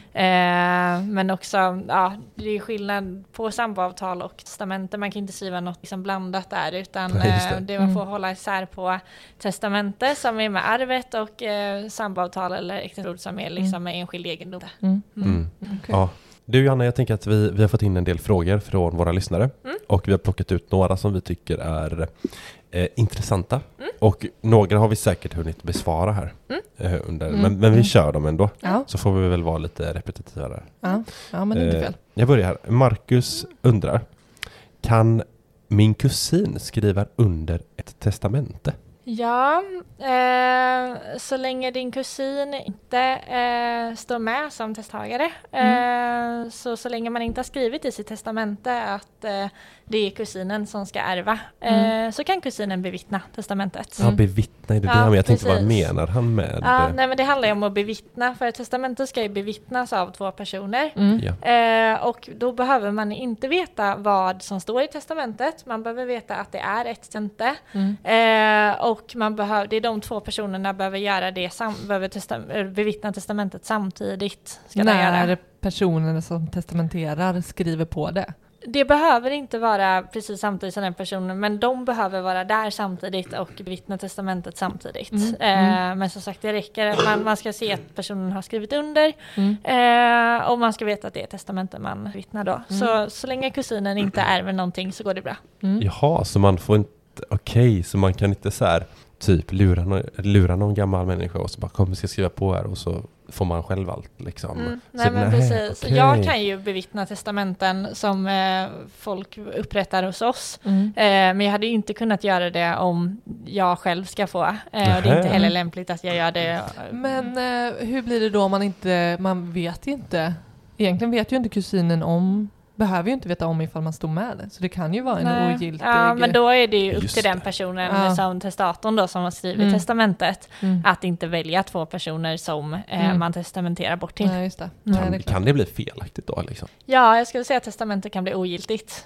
S8: Men också, det är skillnad på samboavtal och testamente. Man kan inte skriva något liksom blandat där. Utan det man får hålla isär på testamente som är med arvet och samboavtal eller äktenskap som är liksom med enskild egendom.
S7: Okay.
S6: Ja. Du Johanna, jag tänker att vi har fått in en del frågor från våra lyssnare och vi har plockat ut några som vi tycker är intressanta och några har vi säkert hunnit besvara här men vi kör dem ändå så får vi väl vara lite repetitiva där.
S7: Ja, men det är inte fel.
S6: Jag börjar här. Marcus undrar, kan min kusin skriva under ett testamente?
S8: Ja, så länge din kusin inte står med som testtagare, så länge man inte har skrivit i sitt testamente att det är kusinen som ska ärva, så kan kusinen bevittna testamentet.
S6: Ja, bevittna är det men jag tänkte, vad menar han med?
S8: Nej, men det handlar ju om att bevittna, för testamentet ska ju bevittnas av 2 personer. Och då behöver man inte veta vad som står i testamentet, man behöver veta att det är ett testamente. Och det är de 2 personerna behöver göra det, bevittna testamentet samtidigt.
S7: När personen som testamenterar skriver på det?
S8: Det behöver inte vara precis samtidigt som den personen, men de behöver vara där samtidigt och bevittna testamentet samtidigt. Men som sagt, det räcker att man ska se att personen har skrivit under och man ska veta att det är testamentet man vittnar då. Så länge kusinen inte ärver någonting så går det bra.
S6: Jaha, så man får inte... Okej, så man kan inte så här typ lura någon gammal människa och så bara kommer ska skriva på här och så får man själv allt liksom.
S8: Nej, men precis. Okay. Jag kan ju bevittna testamenten som folk upprättar hos oss. Men jag hade ju inte kunnat göra det om jag själv ska få. Och det är inte heller lämpligt att jag gör det.
S7: Men hur blir det då om man vet ju inte. Egentligen vet ju inte kusinen om. Behöver ju inte veta om ifall man står med. Så det kan ju vara en ogiltig...
S8: Ja, men då är det ju upp till den personen som testatorn då, som har skrivit testamentet att inte välja 2 personer som man testamenterar bort till.
S7: Ja, just det.
S6: Kan det bli felaktigt då? Liksom?
S8: Ja, jag skulle säga att testamentet kan bli ogiltigt.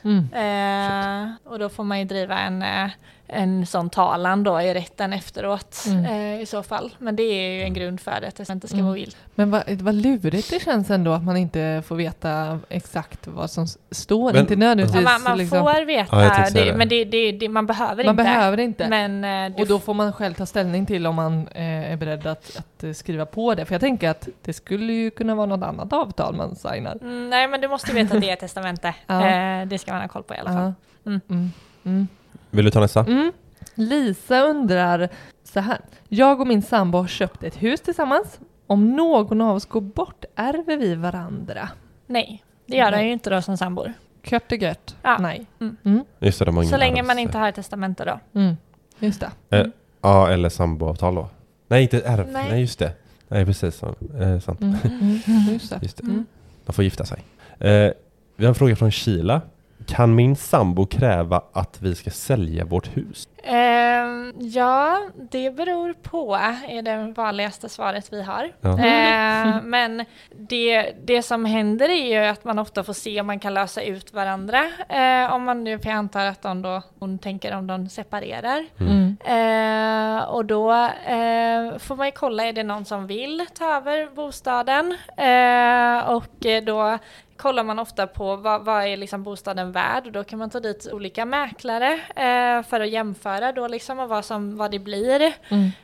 S8: Och då får man ju driva en sån talan då i rätten efteråt i så fall. Men det är ju en grund för det. Testamentet ska vara ogiltigt.
S7: Men vad lurigt det känns ändå att man inte får veta exakt vad som står. Inte nödvändigtvis.
S8: Man
S7: liksom.
S8: Får veta, men man behöver inte.
S7: Man behöver inte.
S8: Men,
S7: och då får man själv ta ställning till om man är beredd att skriva på det. För jag tänker att det skulle ju kunna vara något annat avtal man signar.
S8: Nej, men du måste veta att det är testamente. Det ska man ha koll på i alla fall.
S6: Vill du ta nästa?
S7: Lisa undrar så här. Jag och min sambo har köpt ett hus tillsammans. Om någon av oss går bort, ärver vi varandra?
S8: Nej, det gör han ju inte då som sambor.
S7: kört och gött.
S8: Ja.
S7: Nej.
S6: Just det,
S8: så länge man inte har ett testamente då.
S7: Just det.
S6: Ja, eller samboavtal då. Nej, inte ärv. Nej, just det. Nej, precis. Sant.
S7: Just det.
S6: De får gifta sig. Vi har en fråga från Kila. Kan min sambo kräva att vi ska sälja vårt hus?
S8: Ja, det beror på, är det vanligaste svaret vi har.
S6: Ja.
S8: Men det som händer är ju att man ofta får se om man kan lösa ut varandra. Om man nu antar att hon tänker om de separerar. Och då får man ju kolla, är det någon som vill ta över bostaden? Och då kollar man ofta på vad är liksom bostaden värd, och då kan man ta dit olika mäklare för att jämföra då liksom och vad det blir.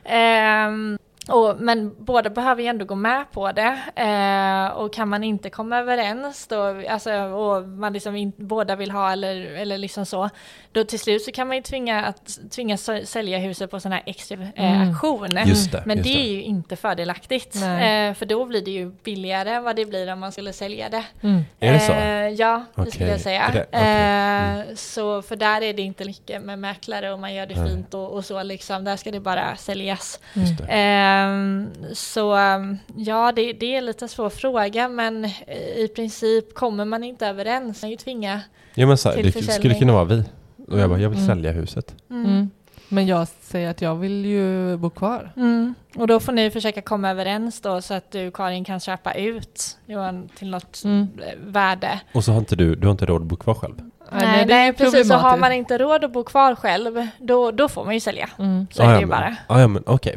S8: Men båda behöver ju ändå gå med på det, och kan man inte komma överens då, alltså, och man liksom båda vill ha eller liksom så, då till slut så kan man ju tvingas sälja huset på sån här extra auktion. Men det är ju inte fördelaktigt, för då blir det ju billigare än vad det blir om man skulle sälja det.
S6: Är det så?
S8: Ja, det skulle jag säga. Så för där är det inte lika med mäklare och man gör det fint och så liksom, där ska det bara säljas. Så ja, det är lite svår fråga, men i princip kommer man inte överens, man är ju tvinga
S6: men så, det skulle kunna vara vi. Och jag vill sälja huset.
S7: Men jag säger att jag vill ju bo kvar.
S8: Och då får ni försöka komma överens då, så att du, Karin, kan köpa ut Johan till något värde. Och
S6: så har inte du har inte råd att bo kvar själv.
S8: Nej, precis. Så har man inte råd att bo kvar själv, då får man ju sälja. Så är det ju bara.
S6: Ja, men okej.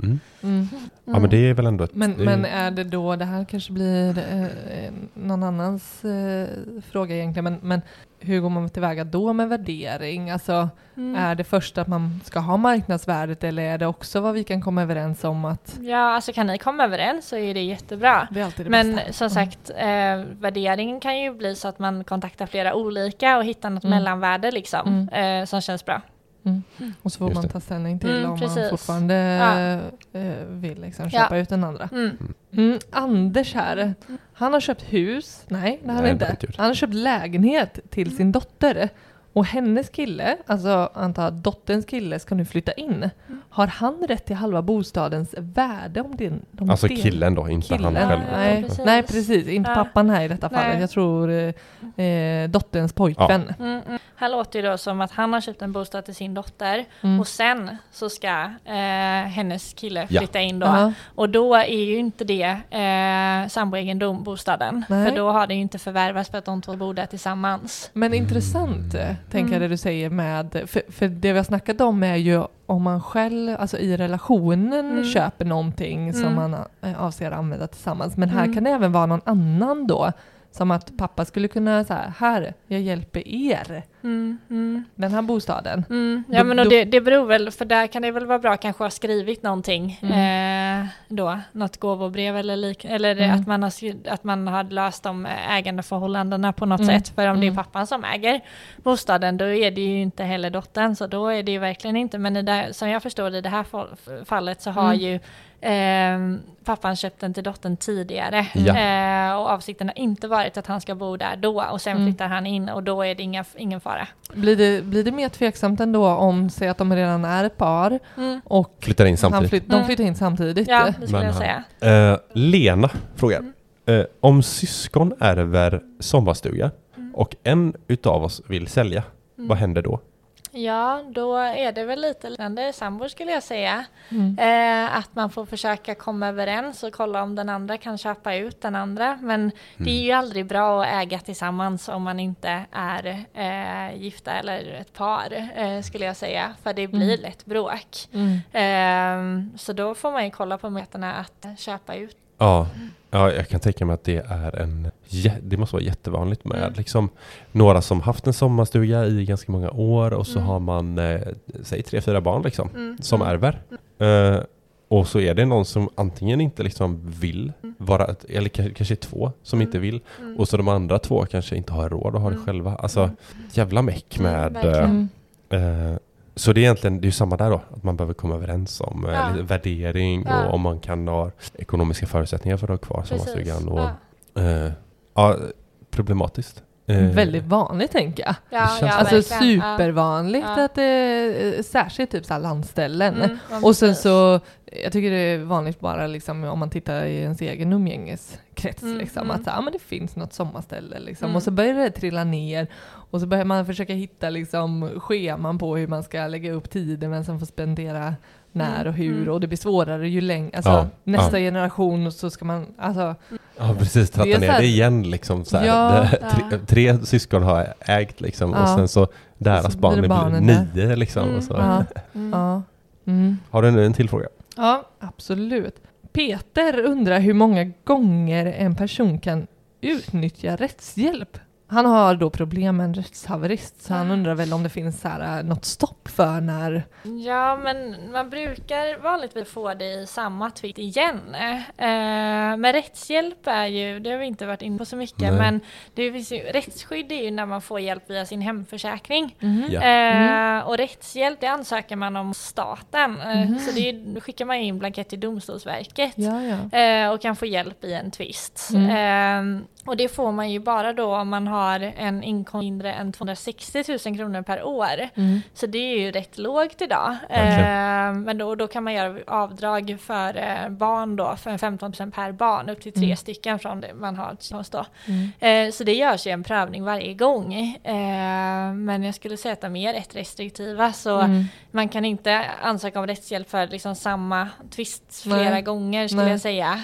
S6: Ja, men det är väl ändå ett...
S7: Men är det då, det här kanske blir någon annans fråga egentligen, men hur går man tillväga då med värdering? Alltså, är det först att man ska ha marknadsvärdet, eller är det också vad vi kan komma överens om att...
S8: Ja, alltså kan ni komma överens så är det jättebra.
S7: Det är alltid det
S8: men
S7: bästa.
S8: Som sagt, värderingen kan ju bli så att man kontaktar flera olika och hittar något mellanvärde liksom, som känns bra.
S7: Och så får man ta ställning till om man fortfarande vill liksom köpa ut den andra. Anders här, han har köpt hus. Nej, det har han inte. Han har köpt lägenhet till sin dotter. Och hennes kille, alltså antar dotterns kille, ska nu flytta in. Har han rätt till halva bostadens värde om det?
S6: Alltså killen då, inte han själv.
S7: Nej, precis. Inte pappan här i detta fallet. Jag tror dotterns pojkvän.
S8: Här låter ju då som att han har köpt en bostad till sin dotter. Och sen så ska hennes kille flytta in då. Och då är ju inte det samboegendom, bostaden.
S7: Nej.
S8: För då har det ju inte förvärvats för att de två bor där tillsammans.
S7: Men intressant, tänker jag det du säger med... För det vi har snackat om är ju om man själv, alltså i relationen, köper någonting som man avser att använda tillsammans. Men här kan det även vara någon annan då. Som att pappa skulle kunna säga, här, jag hjälper er. Den här bostaden.
S8: Ja, men och det beror väl, för där kan det väl vara bra kanske ha skrivit någonting. Då, något gåvobrev eller att man har löst de ägandeförhållandena på något sätt. För om det är pappan som äger bostaden, då är det ju inte heller dottern. Så då är det ju verkligen inte. Men som jag förstår det, i det här fallet så har ju pappan köpt den till dottern tidigare. Och avsikten har inte varit att han ska bo där då. Och sen flyttar han in och då är det ingen fara.
S7: Blir det mer tveksamt ändå om, säg att de redan är ett par och
S6: flyttar in samtidigt.
S7: De flyttar in samtidigt.
S8: Ja, det skulle jag säga.
S6: Lena frågar. Om syskon ärver sommarstuga och en utav oss vill sälja, vad händer då?
S8: Ja, då är det väl lite liknande sambor skulle jag säga. Att man får försöka komma överens och kolla om den andra kan köpa ut den andra. Men det är ju aldrig bra att äga tillsammans om man inte är gifta eller ett par, skulle jag säga. För det blir lätt bråk. Så då får man ju kolla på möjligheterna att köpa ut.
S6: Ja, jag kan tänka mig att det är det måste vara jättevanligt med liksom några som haft en sommarstuga i ganska många år och så har man säg 3-4 barn liksom som ärver. Och så är det någon som antingen inte liksom vill vara, eller kanske 2 som inte vill, och så de andra 2 kanske inte har råd att ha det själva. Alltså jävla meck med så det är egentligen det är ju samma där då, att man behöver komma överens om värdering och om man kan ha ekonomiska förutsättningar för att ha kvar sommarstugan. Och problematiskt.
S7: väldigt vanligt, tänker jag. Alltså supervanligt att det är särskilt typ så här landställen. Och sen så, jag tycker det är vanligt bara liksom, om man tittar i ens egen umgängeskrets liksom, att så, men det finns något sommarställe liksom. Och så börjar det trilla ner och så börjar man försöka hitta liksom scheman på hur man ska lägga upp tiden, men sen får spendera när och hur, och det blir svårare ju längre, alltså nästa generation, så ska man, alltså
S6: precis, tratta ner det igen liksom, så här. Tre syskon har ägt liksom, och sen så deras så barn blir 9 liksom, och så. Har du nu en till fråga?
S7: Ja, absolut. Peter undrar hur många gånger en person kan utnyttja rättshjälp. Han har då problem med en rättshaverist, så han undrar väl om det finns så här, något stopp för när...
S8: Ja, men man brukar vanligtvis få det i samma tweet igen. Men rättshjälp är ju, det har vi inte varit in på så mycket, men det finns ju, rättsskydd är ju när man får hjälp via sin hemförsäkring. Och rättshjälp, det ansöker man om staten. Så det skickar man in blankett till Domstolsverket och kan få hjälp i en tvist. Och det får man ju bara då om man har en inkomst mindre än 260 000 kronor per år. Så det är ju rätt lågt idag. Men då kan man göra avdrag för barn då, för 15% per barn, upp till 3 stycken från det man har då. Så det görs ju en prövning varje gång. Men jag skulle säga att de är rätt restriktiva, så man kan inte ansöka om rättshjälp för liksom samma tvist flera gånger, skulle jag säga.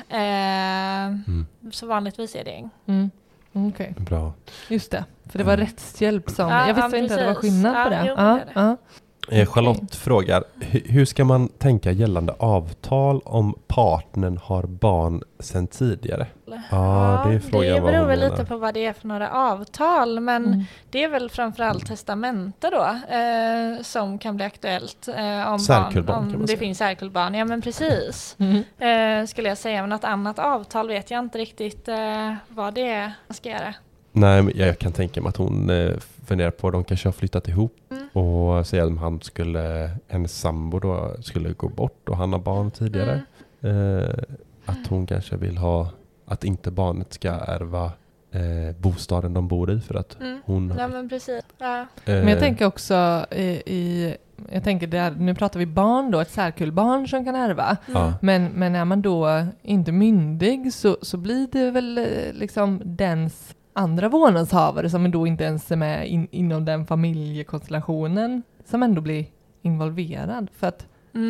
S8: Så vanligtvis är det.
S7: Okej.
S6: Bra.
S7: Just det, för det var rättshjälp som... jag visste inte att det var skillnad på det.
S6: Charlotte frågar, hur ska man tänka gällande avtal om partnern har barn sedan tidigare? Ja, det är frågan.
S8: Det beror väl lite på vad det är för några avtal, men det är väl framförallt testamente då som kan bli aktuellt om
S6: särkullbarn,
S8: om det finns särkullbarn. Ja, men precis. Skulle jag säga, men något annat avtal vet jag inte riktigt vad det är man ska göra.
S6: Nej, men jag kan tänka mig att hon funderar på att de kanske har flyttat ihop och säger att hennes sambo då skulle gå bort och han har barn tidigare. Att hon kanske vill ha att inte barnet ska ärva bostaden de bor i, för att hon...
S8: Ja, men precis.
S7: Men jag tänker också jag tänker där, nu pratar vi barn då, ett särkullbarn som kan ärva. Men är man då inte myndig så blir det väl liksom dens andra vårdnadshavare som då inte ens är med inom den familjekonstellationen som ändå blir involverad. För att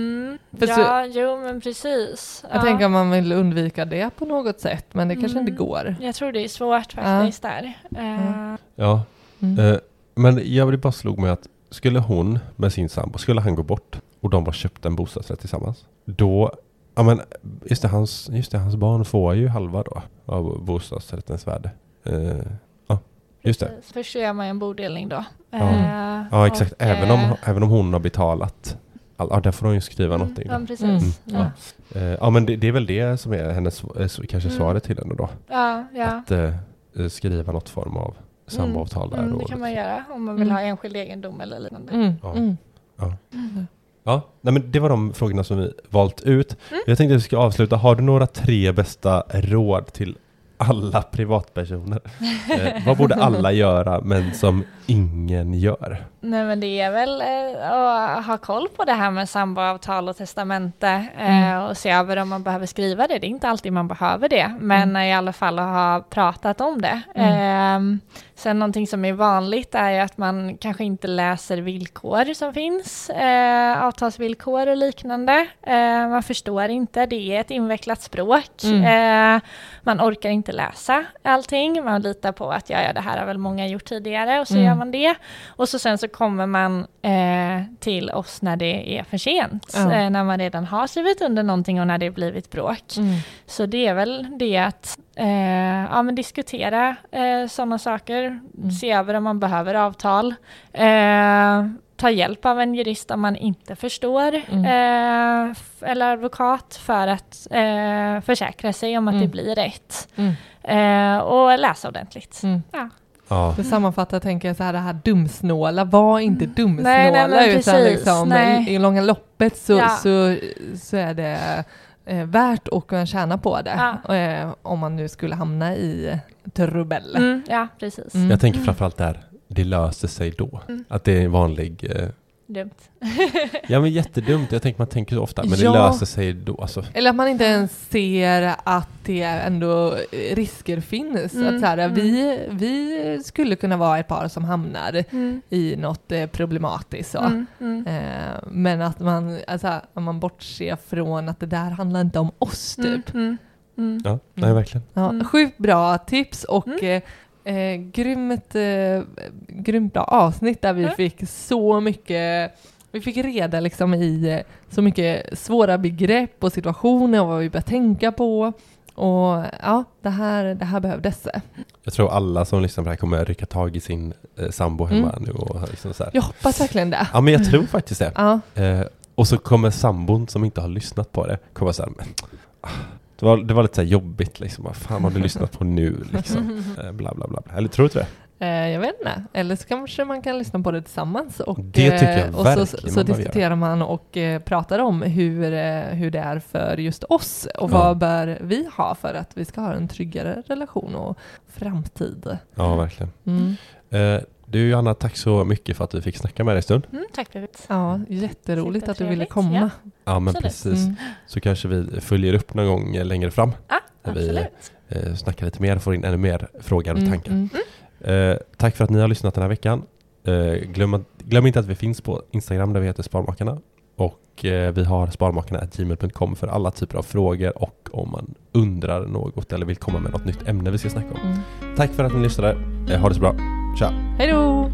S8: men precis.
S7: Jag tänker om man vill undvika det på något sätt, men det kanske inte går.
S8: Jag tror det är svårt faktiskt där.
S6: Men jag vill bara slå med att skulle hon med sin sambo, skulle han gå bort och de bara köpt en bostadsrätt tillsammans, då, ja men just det, hans barn får ju halva då av bostadsrättens värde. Just det.
S8: Först gör man en bodelning då.
S6: Ja, exakt. Även om hon har betalat. Där får hon ju skriva någonting.
S8: Ja, precis.
S6: Men det är väl det som är hennes kanske svaret till henne då. Att skriva något form av samboavtal där.
S8: Det kan man göra om man vill ha enskild egendom eller liknande.
S6: Nej, men det var de frågorna som vi valt ut. Jag tänkte att vi ska avsluta. Har du några 3 bästa råd till alla privatpersoner? Vad borde alla göra men som ingen gör?
S8: Nej, men det är väl att ha koll på det här med samboavtal och testamente och se över om man behöver skriva det. Det är inte alltid man behöver det, men i alla fall att ha pratat om det. Sen någonting som är vanligt är att man kanske inte läser villkor som finns, avtalsvillkor och liknande. Man förstår inte, det är ett invecklat språk. Man orkar inte läsa allting. Man litar på att det här har väl många gjort tidigare, och så gör man det. Och så sen så kommer man till oss när det är för sent. När man redan har skrivit under någonting och när det blivit bråk. Så det är väl det att diskutera sådana saker. Se över om man behöver avtal. Ta hjälp av en jurist om man inte förstår. Eller advokat för att försäkra sig om att det blir rätt. Och läsa ordentligt.
S7: För sammanfatta tänker jag så här, det här dumsnåla, var inte dumsnåla, utan liksom, i långa loppet så är det värt att kunna tjäna på det. Om man nu skulle hamna i trubbel.
S8: Ja, precis.
S6: Jag tänker framförallt där, det löser sig då. Att det är en vanlig...
S8: Dumt.
S6: Ja, men jättedumt. Jag tänker man tänker så ofta, men det löser sig då. Alltså.
S7: Eller att man inte ens ser att det ändå risker finns. Att så här, vi skulle kunna vara ett par som hamnar i något problematiskt. Men att man bortser från att det där handlar inte om oss typ.
S6: Ja, nej, verkligen.
S7: Ja, sjukt bra tips och grymt bra avsnitt där vi fick så mycket, vi fick reda liksom i så mycket svåra begrepp och situationer och vad vi bör tänka på. Och ja, det här behövdes.
S6: Jag tror alla som lyssnar på det här kommer rycka tag i sin sambo hemma nu. Och liksom så här.
S7: Jag hoppas verkligen det.
S6: Ja, men jag tror faktiskt det.
S7: Ja.
S6: Och så kommer sambon som inte har lyssnat på det komma så här, det var lite så här jobbigt liksom. Vad fan har du lyssnat på nu liksom? Bla bla bla. Eller tror du det?
S7: Jag vet inte. Eller så kanske man kan lyssna på det tillsammans. Och,
S6: det tycker jag
S7: och
S6: verkligen
S7: så diskuterar man och pratar om hur det är för just oss. Och vad bör vi ha för att vi ska ha en tryggare relation och framtid.
S6: Ja, verkligen. Du Johanna, tack så mycket för att vi fick snacka med dig en stund.
S8: Tack David.
S7: Ja, jätteroligt att du ville komma.
S6: Ja, men precis. Så kanske vi följer upp någon gång längre fram.
S8: Ja,
S6: absolut. Vi snackar lite mer och får in ännu mer frågor och tankar. Tack för att ni har lyssnat den här veckan. Glöm inte att vi finns på Instagram där vi heter Sparmakarna. Och vi har sparmakarna@gmail.com för alla typer av frågor och om man undrar något eller vill komma med något nytt ämne vi ska snacka om. Tack för att ni lyssnade. Ha det så bra. Tja.
S7: Hej då!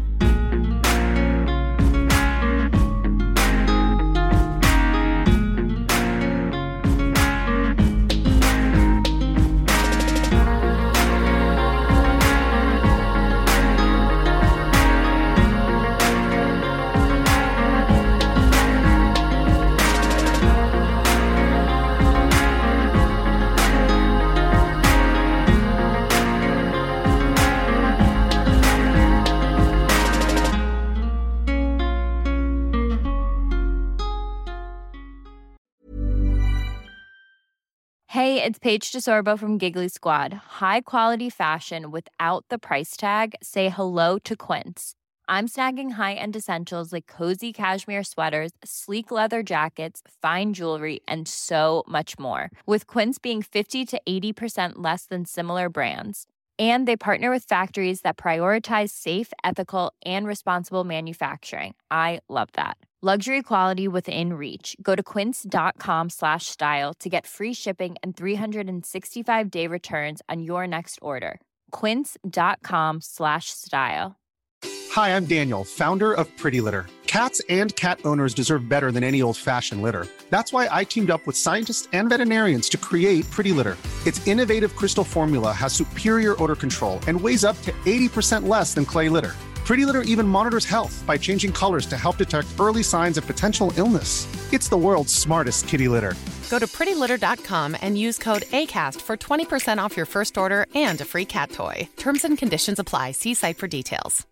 S9: Hey, it's Paige DeSorbo from Giggly Squad. High quality fashion without the price tag. Say hello to Quince. I'm snagging high-end essentials like cozy cashmere sweaters, sleek leather jackets, fine jewelry, and so much more. With Quince being 50 to 80% less than similar brands. And they partner with factories that prioritize safe, ethical, and responsible manufacturing. I love that. Luxury quality within reach. Go to quince.com/style to get free shipping and 365-day returns on your next order. Quince.com/style.
S4: Hi, I'm Daniel, founder of Pretty Litter. Cats and cat owners deserve better than any old-fashioned litter. That's why I teamed up with scientists and veterinarians to create Pretty Litter. Its innovative crystal formula has superior odor control and weighs up to 80% less than clay litter. Pretty Litter even monitors health by changing colors to help detect early signs of potential illness. It's the world's smartest kitty litter.
S5: Go to prettylitter.com and use code ACAST for 20% off your first order and a free cat toy. Terms and conditions apply. See site for details.